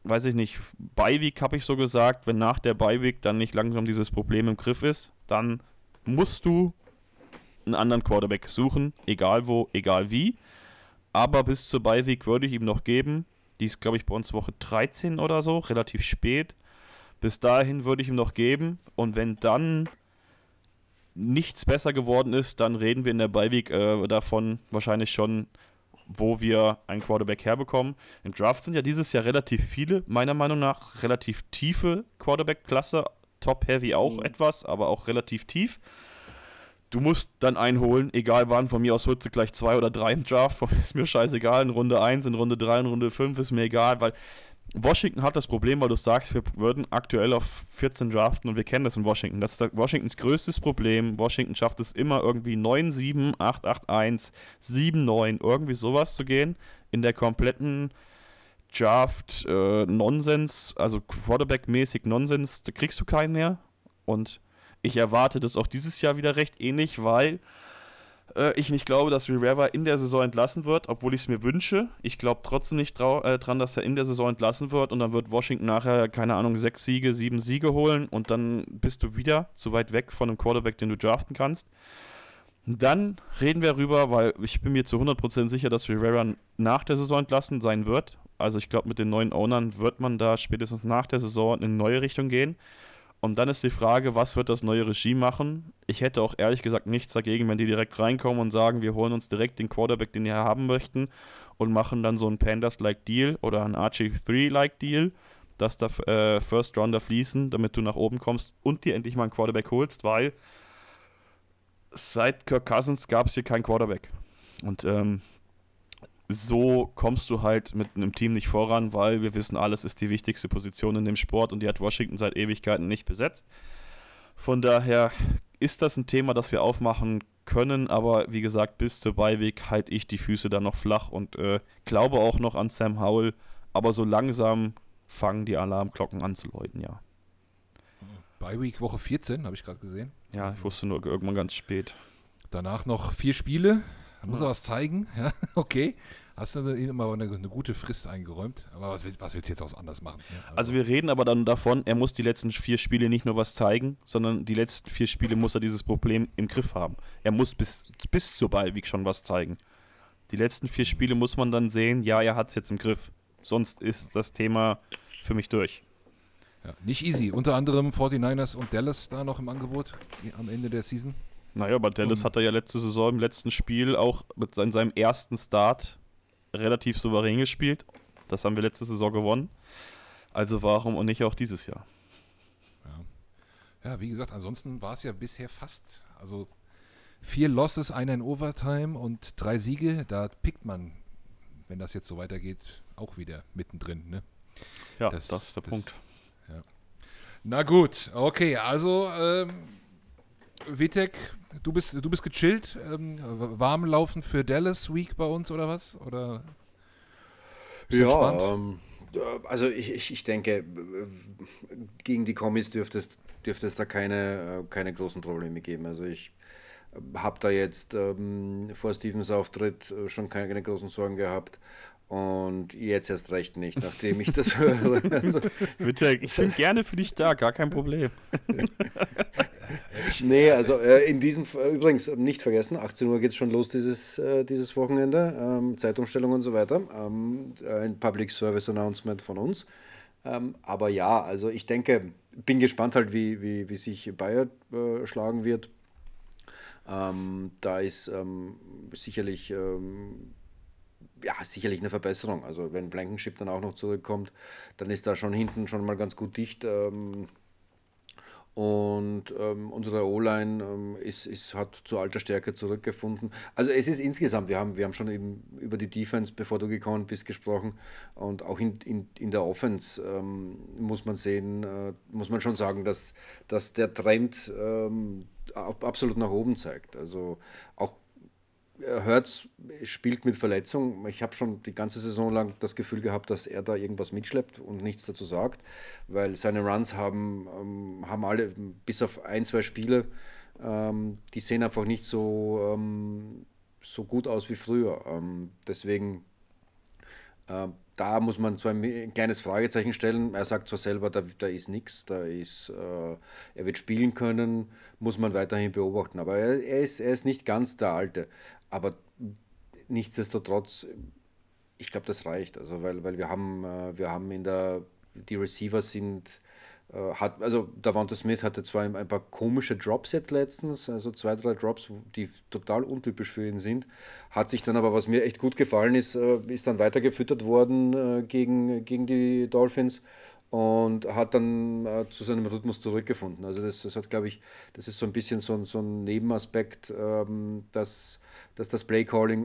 weiß ich nicht, Bye-Week habe ich so gesagt, wenn nach der Bye-Week dann nicht langsam dieses Problem im Griff ist, dann musst du einen anderen Quarterback suchen, egal wo, egal wie. Aber bis zur Bye-Week würde ich ihm noch geben. Die ist, glaube ich, bei uns Woche 13 oder so, relativ spät. Bis dahin würde ich ihm noch geben. Und wenn dann nichts besser geworden ist, dann reden wir in der Bye-Week davon wahrscheinlich schon, wo wir einen Quarterback herbekommen. Im Draft sind ja dieses Jahr relativ viele, meiner Meinung nach, relativ tiefe Quarterback-Klasse. Top-Heavy auch etwas, aber auch relativ tief. Du musst dann einholen, egal wann, von mir aus holst du gleich 2 oder 3 im Draft, ist mir scheißegal, in Runde 1, in Runde 3, in Runde 5 ist mir egal, weil Washington hat das Problem, weil du sagst, wir würden aktuell auf 14 draften und wir kennen das in Washington. Das ist Washingtons größtes Problem. Washington schafft es immer irgendwie 9-7, 8-8-1, 7-9, irgendwie sowas zu gehen. In der kompletten Draft Nonsens, also Quarterback-mäßig Nonsens, da kriegst du keinen mehr. Und ich erwarte das auch dieses Jahr wieder recht ähnlich, weil ich nicht glaube, dass Rivera in der Saison entlassen wird, obwohl ich es mir wünsche. Ich glaube trotzdem nicht dran, dass er in der Saison entlassen wird und dann wird Washington nachher, keine Ahnung, 6 Siege, 7 Siege holen und dann bist du wieder zu weit weg von einem Quarterback, den du draften kannst. Dann reden wir darüber, weil ich bin mir zu 100% sicher, dass Rivera nach der Saison entlassen sein wird. Also ich glaube, mit den neuen Ownern wird man da spätestens nach der Saison in eine neue Richtung gehen. Und dann ist die Frage, was wird das neue Regime machen? Ich hätte auch ehrlich gesagt nichts dagegen, wenn die direkt reinkommen und sagen, wir holen uns direkt den Quarterback, den wir haben möchten und machen dann so einen Pandas-like Deal oder einen RG3-like Deal, dass da First Rounder fließen, damit du nach oben kommst und dir endlich mal einen Quarterback holst, weil seit Kirk Cousins gab es hier keinen Quarterback. Und so kommst du halt mit einem Team nicht voran, weil wir wissen, alles ist die wichtigste Position in dem Sport und die hat Washington seit Ewigkeiten nicht besetzt. Von daher ist das ein Thema, das wir aufmachen können, aber wie gesagt, bis zur Bye-Week halte ich die Füße da noch flach und glaube auch noch an Sam Howell, aber so langsam fangen die Alarmglocken an zu läuten, ja. Bye-Week Woche 14, habe ich gerade gesehen. Ja, ich wusste nur irgendwann ganz spät. Danach noch 4 Spiele. Da muss er was zeigen. Ja, okay. Hast du immer eine gute Frist eingeräumt. Aber was willst du jetzt auch anders machen? Ja, also wir reden aber dann davon, er muss die letzten 4 Spiele nicht nur was zeigen, sondern die letzten 4 Spiele muss er dieses Problem im Griff haben. Er muss bis zur Bye-Week schon was zeigen. Die letzten 4 Spiele muss man dann sehen, ja, er hat es jetzt im Griff. Sonst ist das Thema für mich durch. Ja, nicht easy. Unter anderem 49ers und Dallas da noch im Angebot am Ende der Season. Naja, aber Dallas hat er ja letzte Saison im letzten Spiel auch mit seinem ersten Start relativ souverän gespielt. Das haben wir letzte Saison gewonnen. Also warum und nicht auch dieses Jahr? Ja, wie gesagt, ansonsten war es ja bisher fast, also 4 Losses, einer in Overtime und 3 Siege. Da pickt man, wenn das jetzt so weitergeht, auch wieder mittendrin. Ne? Ja, das ist der Punkt. Ja. Na gut, okay, also Vitek, du bist gechillt, warm laufen für Dallas Week bei uns oder was? Oder ja, also ich denke, gegen die Kommis dürfte es da keine großen Probleme geben. Also ich habe da jetzt vor Stevens Auftritt schon keine großen Sorgen gehabt. Und jetzt erst recht nicht, nachdem ich das höre. Also, Bitte, ich bin gerne für dich da, gar kein Problem. Nee, also übrigens nicht vergessen, 18 Uhr geht es schon los dieses Wochenende, Zeitumstellung und so weiter. Ein Public Service Announcement von uns. Aber ja, also ich denke, bin gespannt halt, wie sich Bayer schlagen wird. Da ist sicherlich sicherlich eine Verbesserung. Also wenn Blankenship dann auch noch zurückkommt, dann ist da schon hinten schon mal ganz gut dicht. Und unsere O-Line hat zu alter Stärke zurückgefunden. Also es ist insgesamt, wir haben schon eben über die Defense, bevor du gekommen bist, gesprochen. Und auch in der Offense muss man schon sagen, dass der Trend absolut nach oben zeigt. Also auch Hurts spielt mit Verletzung. Ich habe schon die ganze Saison lang das Gefühl gehabt, dass er da irgendwas mitschleppt und nichts dazu sagt, weil seine Runs haben alle, bis auf 1, 2 Spiele, die sehen einfach nicht so gut aus wie früher. Deswegen, da da muss man zwar ein kleines Fragezeichen stellen. Er sagt zwar selber, da ist nichts, er wird spielen können, muss man weiterhin beobachten. Aber er ist nicht ganz der Alte. Aber nichtsdestotrotz, ich glaube, das reicht. Also, weil wir haben die Receiver sind, also Davante Smith hatte zwar ein paar komische Drops jetzt letztens, also zwei, drei Drops, die total untypisch für ihn sind, hat sich dann aber, was mir echt gut gefallen ist, ist dann weitergefüttert worden gegen die Dolphins und hat dann zu seinem Rhythmus zurückgefunden. Also das hat, glaube ich, das ist so ein bisschen so ein Nebenaspekt, dass das Playcalling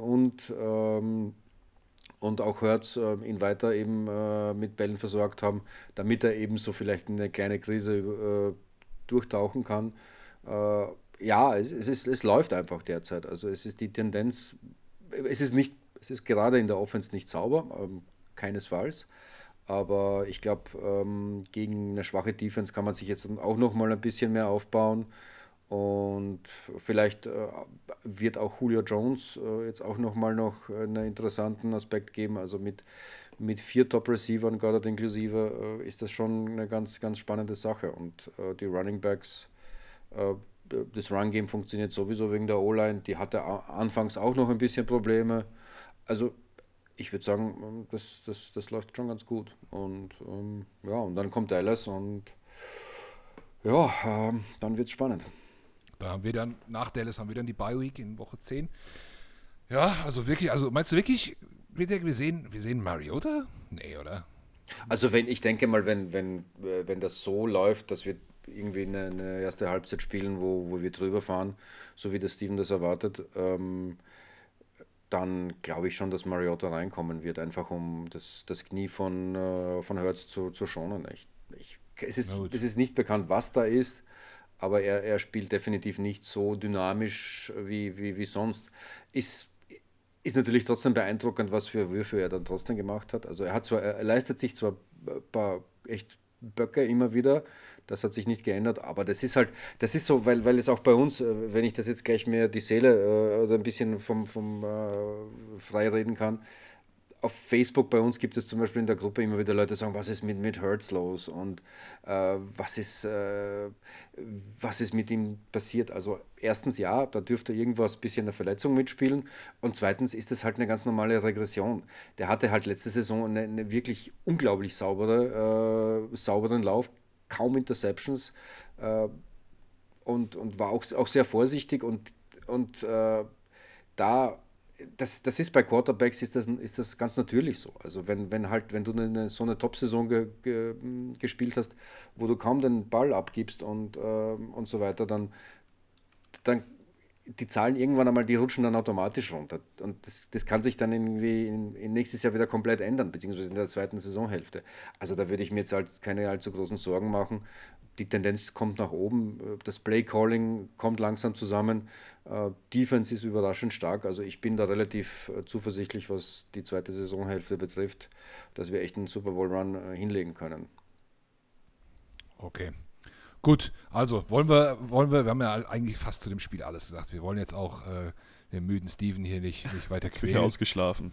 und auch Hurts ihn weiter eben mit Bällen versorgt haben, damit er eben so vielleicht in eine kleine Krise durchtauchen kann. Äh, ja, es läuft einfach derzeit. Also es ist die Tendenz, es ist nicht, es ist gerade in der Offense nicht sauber, keinesfalls. Aber ich glaube, gegen eine schwache Defense kann man sich jetzt auch noch mal ein bisschen mehr aufbauen. Und vielleicht wird auch Julio Jones jetzt auch noch einen interessanten Aspekt geben. Also mit vier Top-Receivern, Goddard inklusive, ist das schon eine ganz, ganz spannende Sache. Und die Running Backs, äh, das Run-Game funktioniert sowieso wegen der O-Line. Die hatte anfangs auch noch ein bisschen Probleme. Also ich würde sagen, das läuft schon ganz gut. Und ja, und dann kommt Dallas und ja, dann wird es spannend. Da haben wir dann, nach Dallas haben wir dann die Bye Week in Woche 10. Ja, also wirklich, also meinst du wirklich, wir sehen Mariota? Nee, oder? Also ich denke mal, wenn das so läuft, dass wir irgendwie eine erste Halbzeit spielen, wo wir drüber fahren, so wie der Steven das erwartet, dann glaube ich schon, dass Mariota reinkommen wird, einfach um das Knie von Hurts zu schonen. Na gut. Es ist nicht bekannt, was da ist, aber er spielt definitiv nicht so dynamisch wie sonst. Ist, ist natürlich trotzdem beeindruckend, was für Würfe er dann trotzdem gemacht hat. Also er leistet sich zwar ein paar echt Böcke immer wieder, das hat sich nicht geändert, aber das ist so, weil es auch bei uns, wenn ich das jetzt gleich mehr die Seele oder ein bisschen frei reden kann, auf Facebook bei uns gibt es zum Beispiel in der Gruppe immer wieder Leute, die sagen, was ist mit Hurts los und äh, was ist, äh, was ist mit ihm passiert. Also erstens ja, da dürfte irgendwas bisschen eine Verletzung mitspielen und zweitens ist das halt eine ganz normale Regression. Der hatte halt letzte Saison eine wirklich unglaublich sauberen Lauf, kaum Interceptions äh, und war auch sehr vorsichtig und da, das ist bei Quarterbacks ist das ganz natürlich so. Also wenn du so eine Top-Saison gespielt hast, wo du kaum den Ball abgibst und so weiter, dann die Zahlen irgendwann einmal, die rutschen dann automatisch runter. Und das kann sich dann irgendwie in nächstes Jahr wieder komplett ändern, beziehungsweise in der zweiten Saisonhälfte. Also da würde ich mir jetzt halt keine allzu großen Sorgen machen. Die Tendenz kommt nach oben, das Play-Calling kommt langsam zusammen, Defense ist überraschend stark. Also ich bin da relativ zuversichtlich, was die zweite Saisonhälfte betrifft, dass wir echt einen Super Bowl-Run hinlegen können. Okay. Gut, also wir haben ja eigentlich fast zu dem Spiel alles gesagt. Wir wollen jetzt auch den müden Steven hier nicht weiter Ich bin quälen. ausgeschlafen.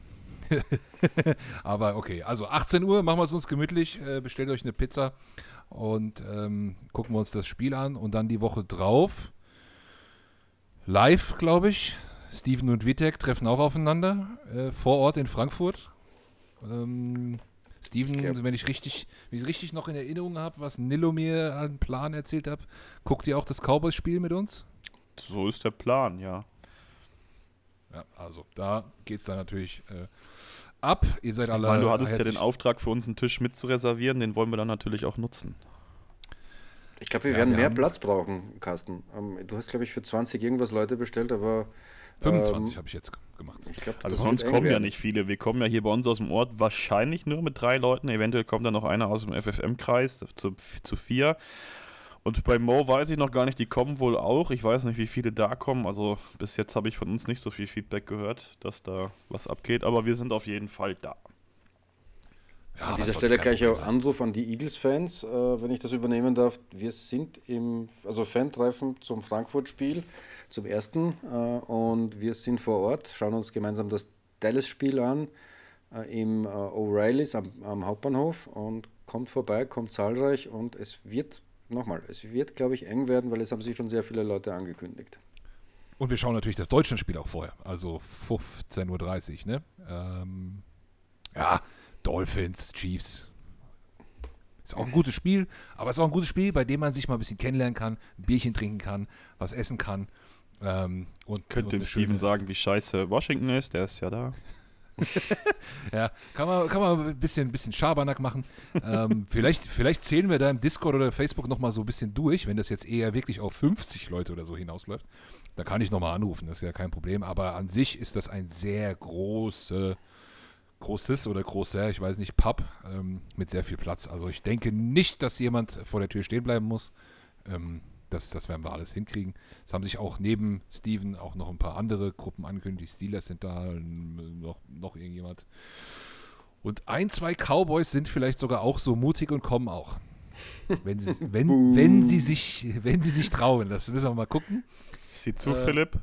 Aber okay, also 18 Uhr, machen wir es uns gemütlich, bestellt euch eine Pizza und gucken wir uns das Spiel an und dann die Woche drauf live, glaube ich. Steven und Vitek treffen auch aufeinander vor Ort in Frankfurt. Steven, Ja. wenn ich richtig noch in Erinnerung habe, was Nilo mir einen Plan erzählt hat, guckt ihr auch das Cowboys-Spiel mit uns? So ist der Plan, ja. Ja, also da geht es dann natürlich ab. Ihr seid Ich alle meine, du hattest ja herzlich. den Auftrag für uns einen Tisch mitzureservieren, den wollen wir dann natürlich auch nutzen. Ich glaube, wir Ja, werden wir mehr haben Platz brauchen, Carsten. Du hast, glaube ich, für 20 irgendwas Leute bestellt, aber 25 habe ich jetzt gemacht. ich glaube, Also das von wird uns eng kommen ja werden. nicht viele. Wir kommen ja hier bei uns aus dem Ort wahrscheinlich nur mit 3 Leuten. Eventuell kommt dann noch einer aus dem FFM-Kreis zu 4. Und bei Mo weiß ich noch gar nicht, die kommen wohl auch. Ich weiß nicht, wie viele da kommen. Also bis jetzt habe ich von uns nicht so viel Feedback gehört, dass da was abgeht. Aber wir sind auf jeden Fall da. Ja, An das dieser sollte Stelle kein gleich Problem ein sein. Anruf an die Eagles-Fans, wenn ich das übernehmen darf. Wir sind also Fan-Treffen zum Frankfurt-Spiel, zum ersten, und wir sind vor Ort, schauen uns gemeinsam das Dallas-Spiel an. im O'Reillys am Hauptbahnhof und kommt vorbei, kommt zahlreich und es wird, glaube ich, eng werden, weil es haben sich schon sehr viele Leute angekündigt. Und wir schauen natürlich das Deutschlandspiel auch vorher, also 15:30 Uhr, ne? Ja, Dolphins, Chiefs. Ist auch ein gutes Spiel, aber es ist auch ein gutes Spiel, bei dem man sich mal ein bisschen kennenlernen kann, ein Bierchen trinken kann, was essen kann. Könnt dem Steven sagen, wie scheiße Washington ist, der ist ja da. Ja, kann man ein bisschen Schabernack machen. Vielleicht zählen wir da im Discord oder Facebook nochmal so ein bisschen durch, wenn das jetzt eher wirklich auf 50 Leute oder so hinausläuft. Da kann ich nochmal anrufen, das ist ja kein Problem. Aber an sich ist das ein sehr großer, ich weiß nicht, Pub mit sehr viel Platz. Also ich denke nicht, dass jemand vor der Tür stehen bleiben muss. Das werden wir alles hinkriegen. Es haben sich auch neben Steven auch noch ein paar andere Gruppen angekündigt. Die Steelers sind da, noch irgendjemand. Und 2 Cowboys sind vielleicht sogar auch so mutig und kommen auch. Wenn sie sich trauen. Das müssen wir mal gucken. Sieh zu, Philipp.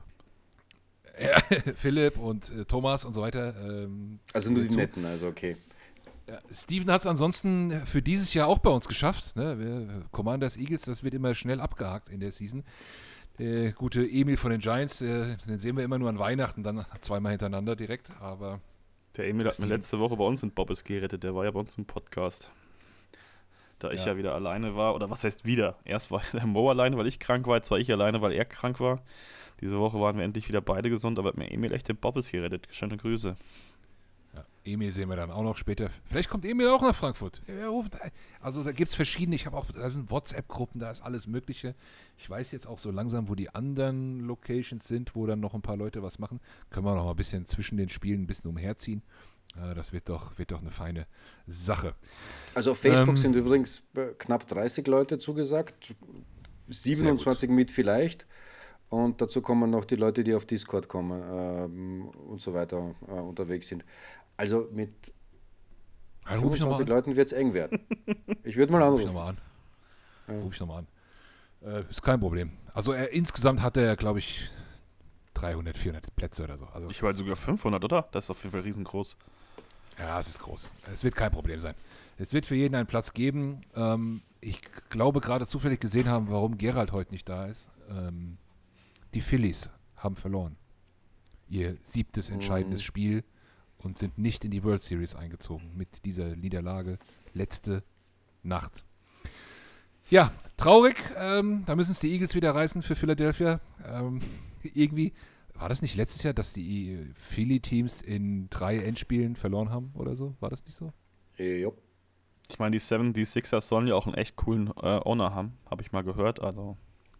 Philipp und Thomas und so weiter. Also nur die Netten, also okay. Ja, Steven hat es ansonsten für dieses Jahr auch bei uns geschafft. Ne? Commanders Eagles, das wird immer schnell abgehakt in der Season. Der gute Emil von den Giants, den sehen wir immer nur an Weihnachten, dann 2-mal hintereinander direkt. Aber der Emil hat mir letzte Woche bei uns in Bobbes gerettet, der war ja bei uns im Podcast. Da ich ja wieder alleine war, oder was heißt wieder? Erst war der Mo alleine, weil ich krank war, jetzt war ich alleine, weil er krank war. Diese Woche waren wir endlich wieder beide gesund, aber hat mir Emil echt den Bobbes gerettet. Schöne Grüße. Ja, Emil sehen wir dann auch noch später. Vielleicht kommt Emil auch nach Frankfurt. Also da gibt es verschiedene, da sind WhatsApp-Gruppen, da ist alles Mögliche. Ich weiß jetzt auch so langsam, wo die anderen Locations sind, wo dann noch ein paar Leute was machen. Können wir noch mal ein bisschen zwischen den Spielen ein bisschen umherziehen. Das wird doch eine feine Sache. Also auf Facebook sind übrigens knapp 30 Leute zugesagt, 27 mit vielleicht. Und dazu kommen noch die Leute, die auf Discord kommen und so weiter unterwegs sind. Also mit 25 Leuten wird es eng werden. Ich würde mal anrufen. Ruf ich nochmal an. Ist kein Problem. Also insgesamt hat er, glaube ich, 300, 400 Plätze oder so. Also ich war sogar 500, oder? Das ist auf jeden Fall riesengroß. Ja, es ist groß. Es wird kein Problem sein. Es wird für jeden einen Platz geben. Ich glaube, gerade zufällig gesehen haben, warum Gerald heute nicht da ist. Die Phillies haben verloren. Ihr 7. entscheidendes Spiel und sind nicht in die World Series eingezogen mit dieser Niederlage letzte Nacht. Ja, traurig. Da müssen es die Eagles wieder reißen für Philadelphia. Irgendwie war das nicht letztes Jahr, dass die Philly-Teams in 3 Endspielen verloren haben oder so? War das nicht so? Ja. Ich meine, die 76ers sollen ja auch einen echt coolen Owner haben, habe ich mal gehört. Also.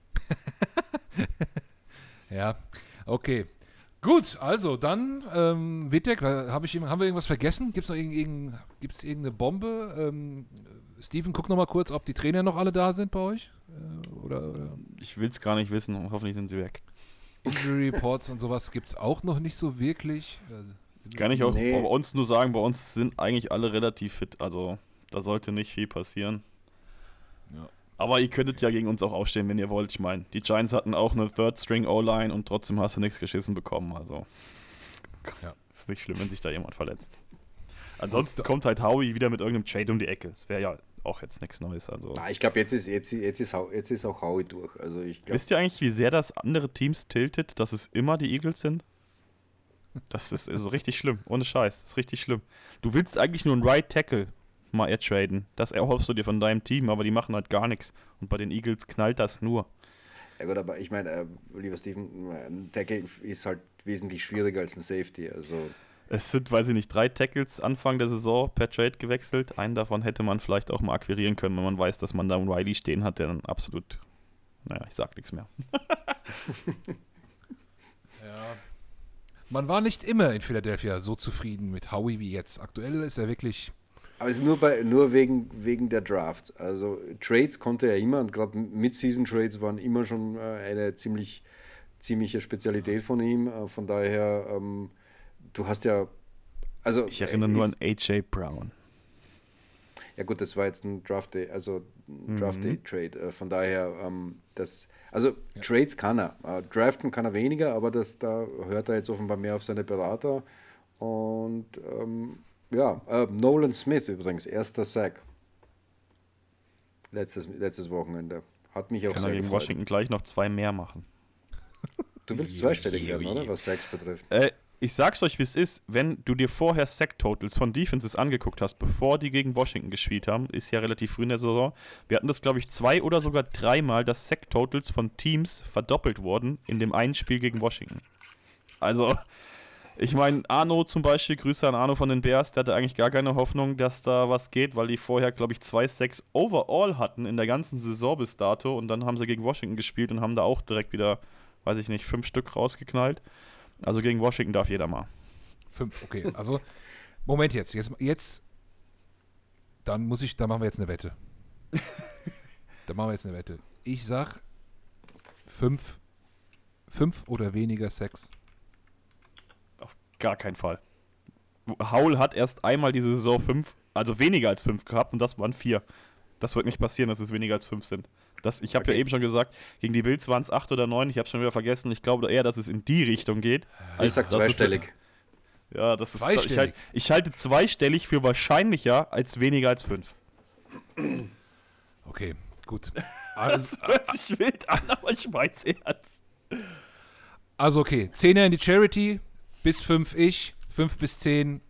Ja, okay. Gut, also dann, Wittek, haben wir irgendwas vergessen? Gibt es irgendeine Bombe? Steven, guck noch mal kurz, ob die Trainer noch alle da sind bei euch. Oder? Ich will es gar nicht wissen, hoffentlich sind sie weg. Injury Reports und sowas gibt es auch noch nicht so wirklich. Kann ich auch bei uns nur sagen, bei uns sind eigentlich alle relativ fit, also da sollte nicht viel passieren. Ja. Aber ihr könntet ja gegen uns auch aufstehen, wenn ihr wollt. Ich meine, die Giants hatten auch eine Third-String-O-Line und trotzdem hast du nichts geschissen bekommen. Also, ja. Ist nicht schlimm, wenn sich da jemand verletzt. Ansonsten kommt halt Howie wieder mit irgendeinem Trade um die Ecke. Das wäre ja auch jetzt nichts Neues. Also. Ich glaube, jetzt ist auch Howie durch. Also wisst ihr eigentlich, wie sehr das andere Teams tiltet, dass es immer die Eagles sind? Das ist richtig schlimm. Ohne Scheiß. Das ist richtig schlimm. Du willst eigentlich nur einen Right Tackle mal traden. Das erhoffst du dir von deinem Team, aber die machen halt gar nichts. Und bei den Eagles knallt das nur. Ja gut, aber ich meine, lieber Steven, ein Tackle ist halt wesentlich schwieriger als ein Safety. Also es sind, weiß ich nicht, 3 Tackles Anfang der Saison per Trade gewechselt. Einen davon hätte man vielleicht auch mal akquirieren können, wenn man weiß, dass man da einen Riley stehen hat, der dann absolut, ich sag nichts mehr. Ja. Man war nicht immer in Philadelphia so zufrieden mit Howie wie jetzt. Aktuell ist er wirklich... Aber es ist nur wegen der Draft. Also Trades konnte er immer und gerade Mid-Season-Trades waren immer schon eine ziemliche Spezialität von ihm. Von daher, du hast ja... Also, ich erinnere nur an A.J. Brown. Ja gut, das war jetzt ein Draft-Day-Trade. Von daher, Trades kann er. Draften kann er weniger, aber da hört er jetzt offenbar mehr auf seine Berater. Und Ja, Nolan Smith übrigens, erster Sack. Letztes Wochenende. Hat mich auch Kann er sehr gegen gefreut. Washington gleich noch 2 mehr machen. Du willst zweistellig werden, oder? Was Sacks betrifft. Ich sag's euch, wie es ist, wenn du dir vorher Sack-Totals von Defenses angeguckt hast, bevor die gegen Washington gespielt haben, ist ja relativ früh in der Saison. Wir hatten das, glaube ich, 2 oder sogar 3 Mal, dass Sack-Totals von Teams verdoppelt wurden in dem einen Spiel gegen Washington. Also, ich meine, Arno zum Beispiel, Grüße an Arno von den Bears, der hatte eigentlich gar keine Hoffnung, dass da was geht, weil die vorher, glaube ich, 2 Sacks overall hatten in der ganzen Saison bis dato und dann haben sie gegen Washington gespielt und haben da auch direkt wieder, weiß ich nicht, 5 Stück rausgeknallt. Also gegen Washington darf jeder mal. 5, okay. Also, Moment jetzt. Dann machen wir jetzt eine Wette. Ich sag 5 oder weniger Sex. Auf gar keinen Fall. Howell hat erst einmal diese Saison 5, also weniger als 5 gehabt und das waren 4. Das wird nicht passieren, dass es weniger als 5 sind. Ich habe ja eben schon gesagt, gegen die Bills waren es 8 oder 9, ich habe schon wieder vergessen. Ich glaube eher, dass es in die Richtung geht. Ich sag zweistellig. Ja, das ist. Zweistellig. Ich halte zweistellig für wahrscheinlicher als weniger als 5. Okay, gut. Das hört sich wild an, aber ich mein's ernst. Also okay, 10er in die Charity, bis 5 ich, 5 bis 10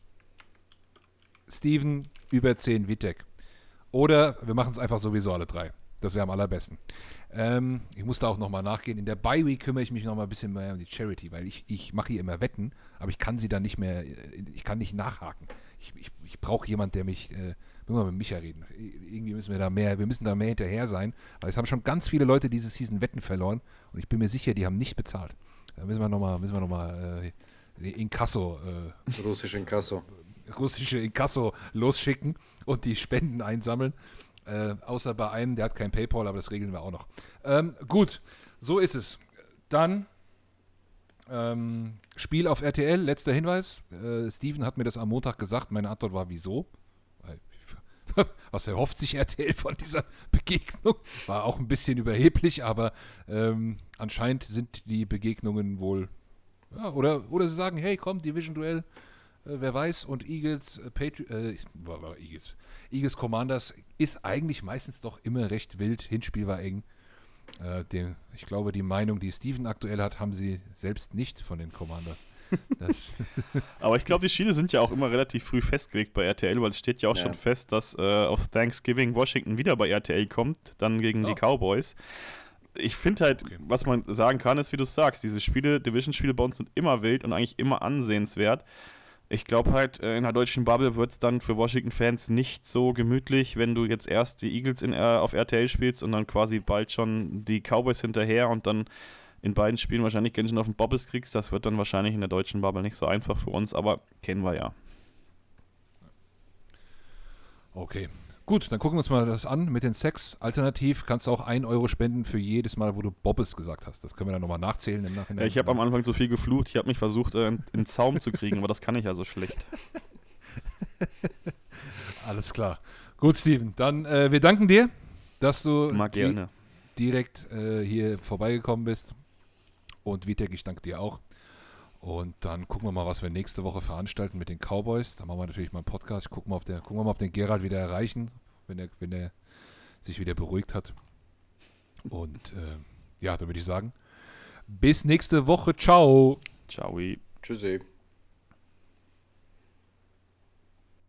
Steven, über 10 Vitek. Oder wir machen es einfach sowieso alle 3. Das wäre am allerbesten. Ich muss da auch nochmal nachgehen. In der Bye-Week kümmere ich mich nochmal ein bisschen mehr um die Charity, weil ich mache hier immer Wetten, aber ich kann sie dann nicht mehr, ich kann nicht nachhaken. Ich brauche jemanden, der mich, müssen wir mit Micha reden. Irgendwie müssen wir müssen da mehr hinterher sein, weil es haben schon ganz viele Leute diese Season Wetten verloren und ich bin mir sicher, die haben nicht bezahlt. Da müssen wir nochmal Inkasso, Russische Inkasso losschicken und die Spenden einsammeln. Außer bei einem, der hat kein PayPal, aber das regeln wir auch noch. Gut, so ist es. Dann Spiel auf RTL, letzter Hinweis. Steven hat mir das am Montag gesagt. Meine Antwort war, wieso? Was erhofft sich RTL von dieser Begegnung? War auch ein bisschen überheblich, aber anscheinend sind die Begegnungen wohl, ja, oder sie sagen, hey, komm, Division-Duell, wer weiß, und Eagles Commanders ist eigentlich meistens doch immer recht wild. Hinspiel war eng. Ich glaube, die Meinung, die Steven aktuell hat, haben sie selbst nicht von den Commanders. Aber ich glaube, die Spiele sind ja auch immer relativ früh festgelegt bei RTL, weil es steht ja auch schon fest, dass auf Thanksgiving Washington wieder bei RTL kommt, dann gegen die Cowboys. Ich finde halt, was man sagen kann, ist, wie du sagst, diese Spiele, Division-Spiele bei uns sind immer wild und eigentlich immer ansehenswert. Ich glaube halt, in der deutschen Bubble wird es dann für Washington-Fans nicht so gemütlich, wenn du jetzt erst die Eagles auf RTL spielst und dann quasi bald schon die Cowboys hinterher und dann in beiden Spielen wahrscheinlich ganz schön auf den Bobbles kriegst. Das wird dann wahrscheinlich in der deutschen Bubble nicht so einfach für uns, aber kennen wir ja. Okay. Gut, dann gucken wir uns mal das an mit den Sex. Alternativ kannst du auch 1 Euro spenden für jedes Mal, wo du Bobbes gesagt hast. Das können wir dann nochmal nachzählen im Nachhinein. Ja, ich habe am Anfang so viel geflucht, ich habe mich versucht, in den Zaum zu kriegen, aber das kann ich ja so schlecht. Alles klar. Gut, Steven, dann wir danken dir, dass du gerne. Direkt hier vorbeigekommen bist. Und Vitek, ich danke dir auch. Und dann gucken wir mal, was wir nächste Woche veranstalten mit den Cowboys. Da machen wir natürlich mal einen Podcast. Gucken wir mal, ob den Gerald wieder erreichen, wenn er sich wieder beruhigt hat. Und ja, dann würde ich sagen, bis nächste Woche. Ciao. Ciao. Tschüssi.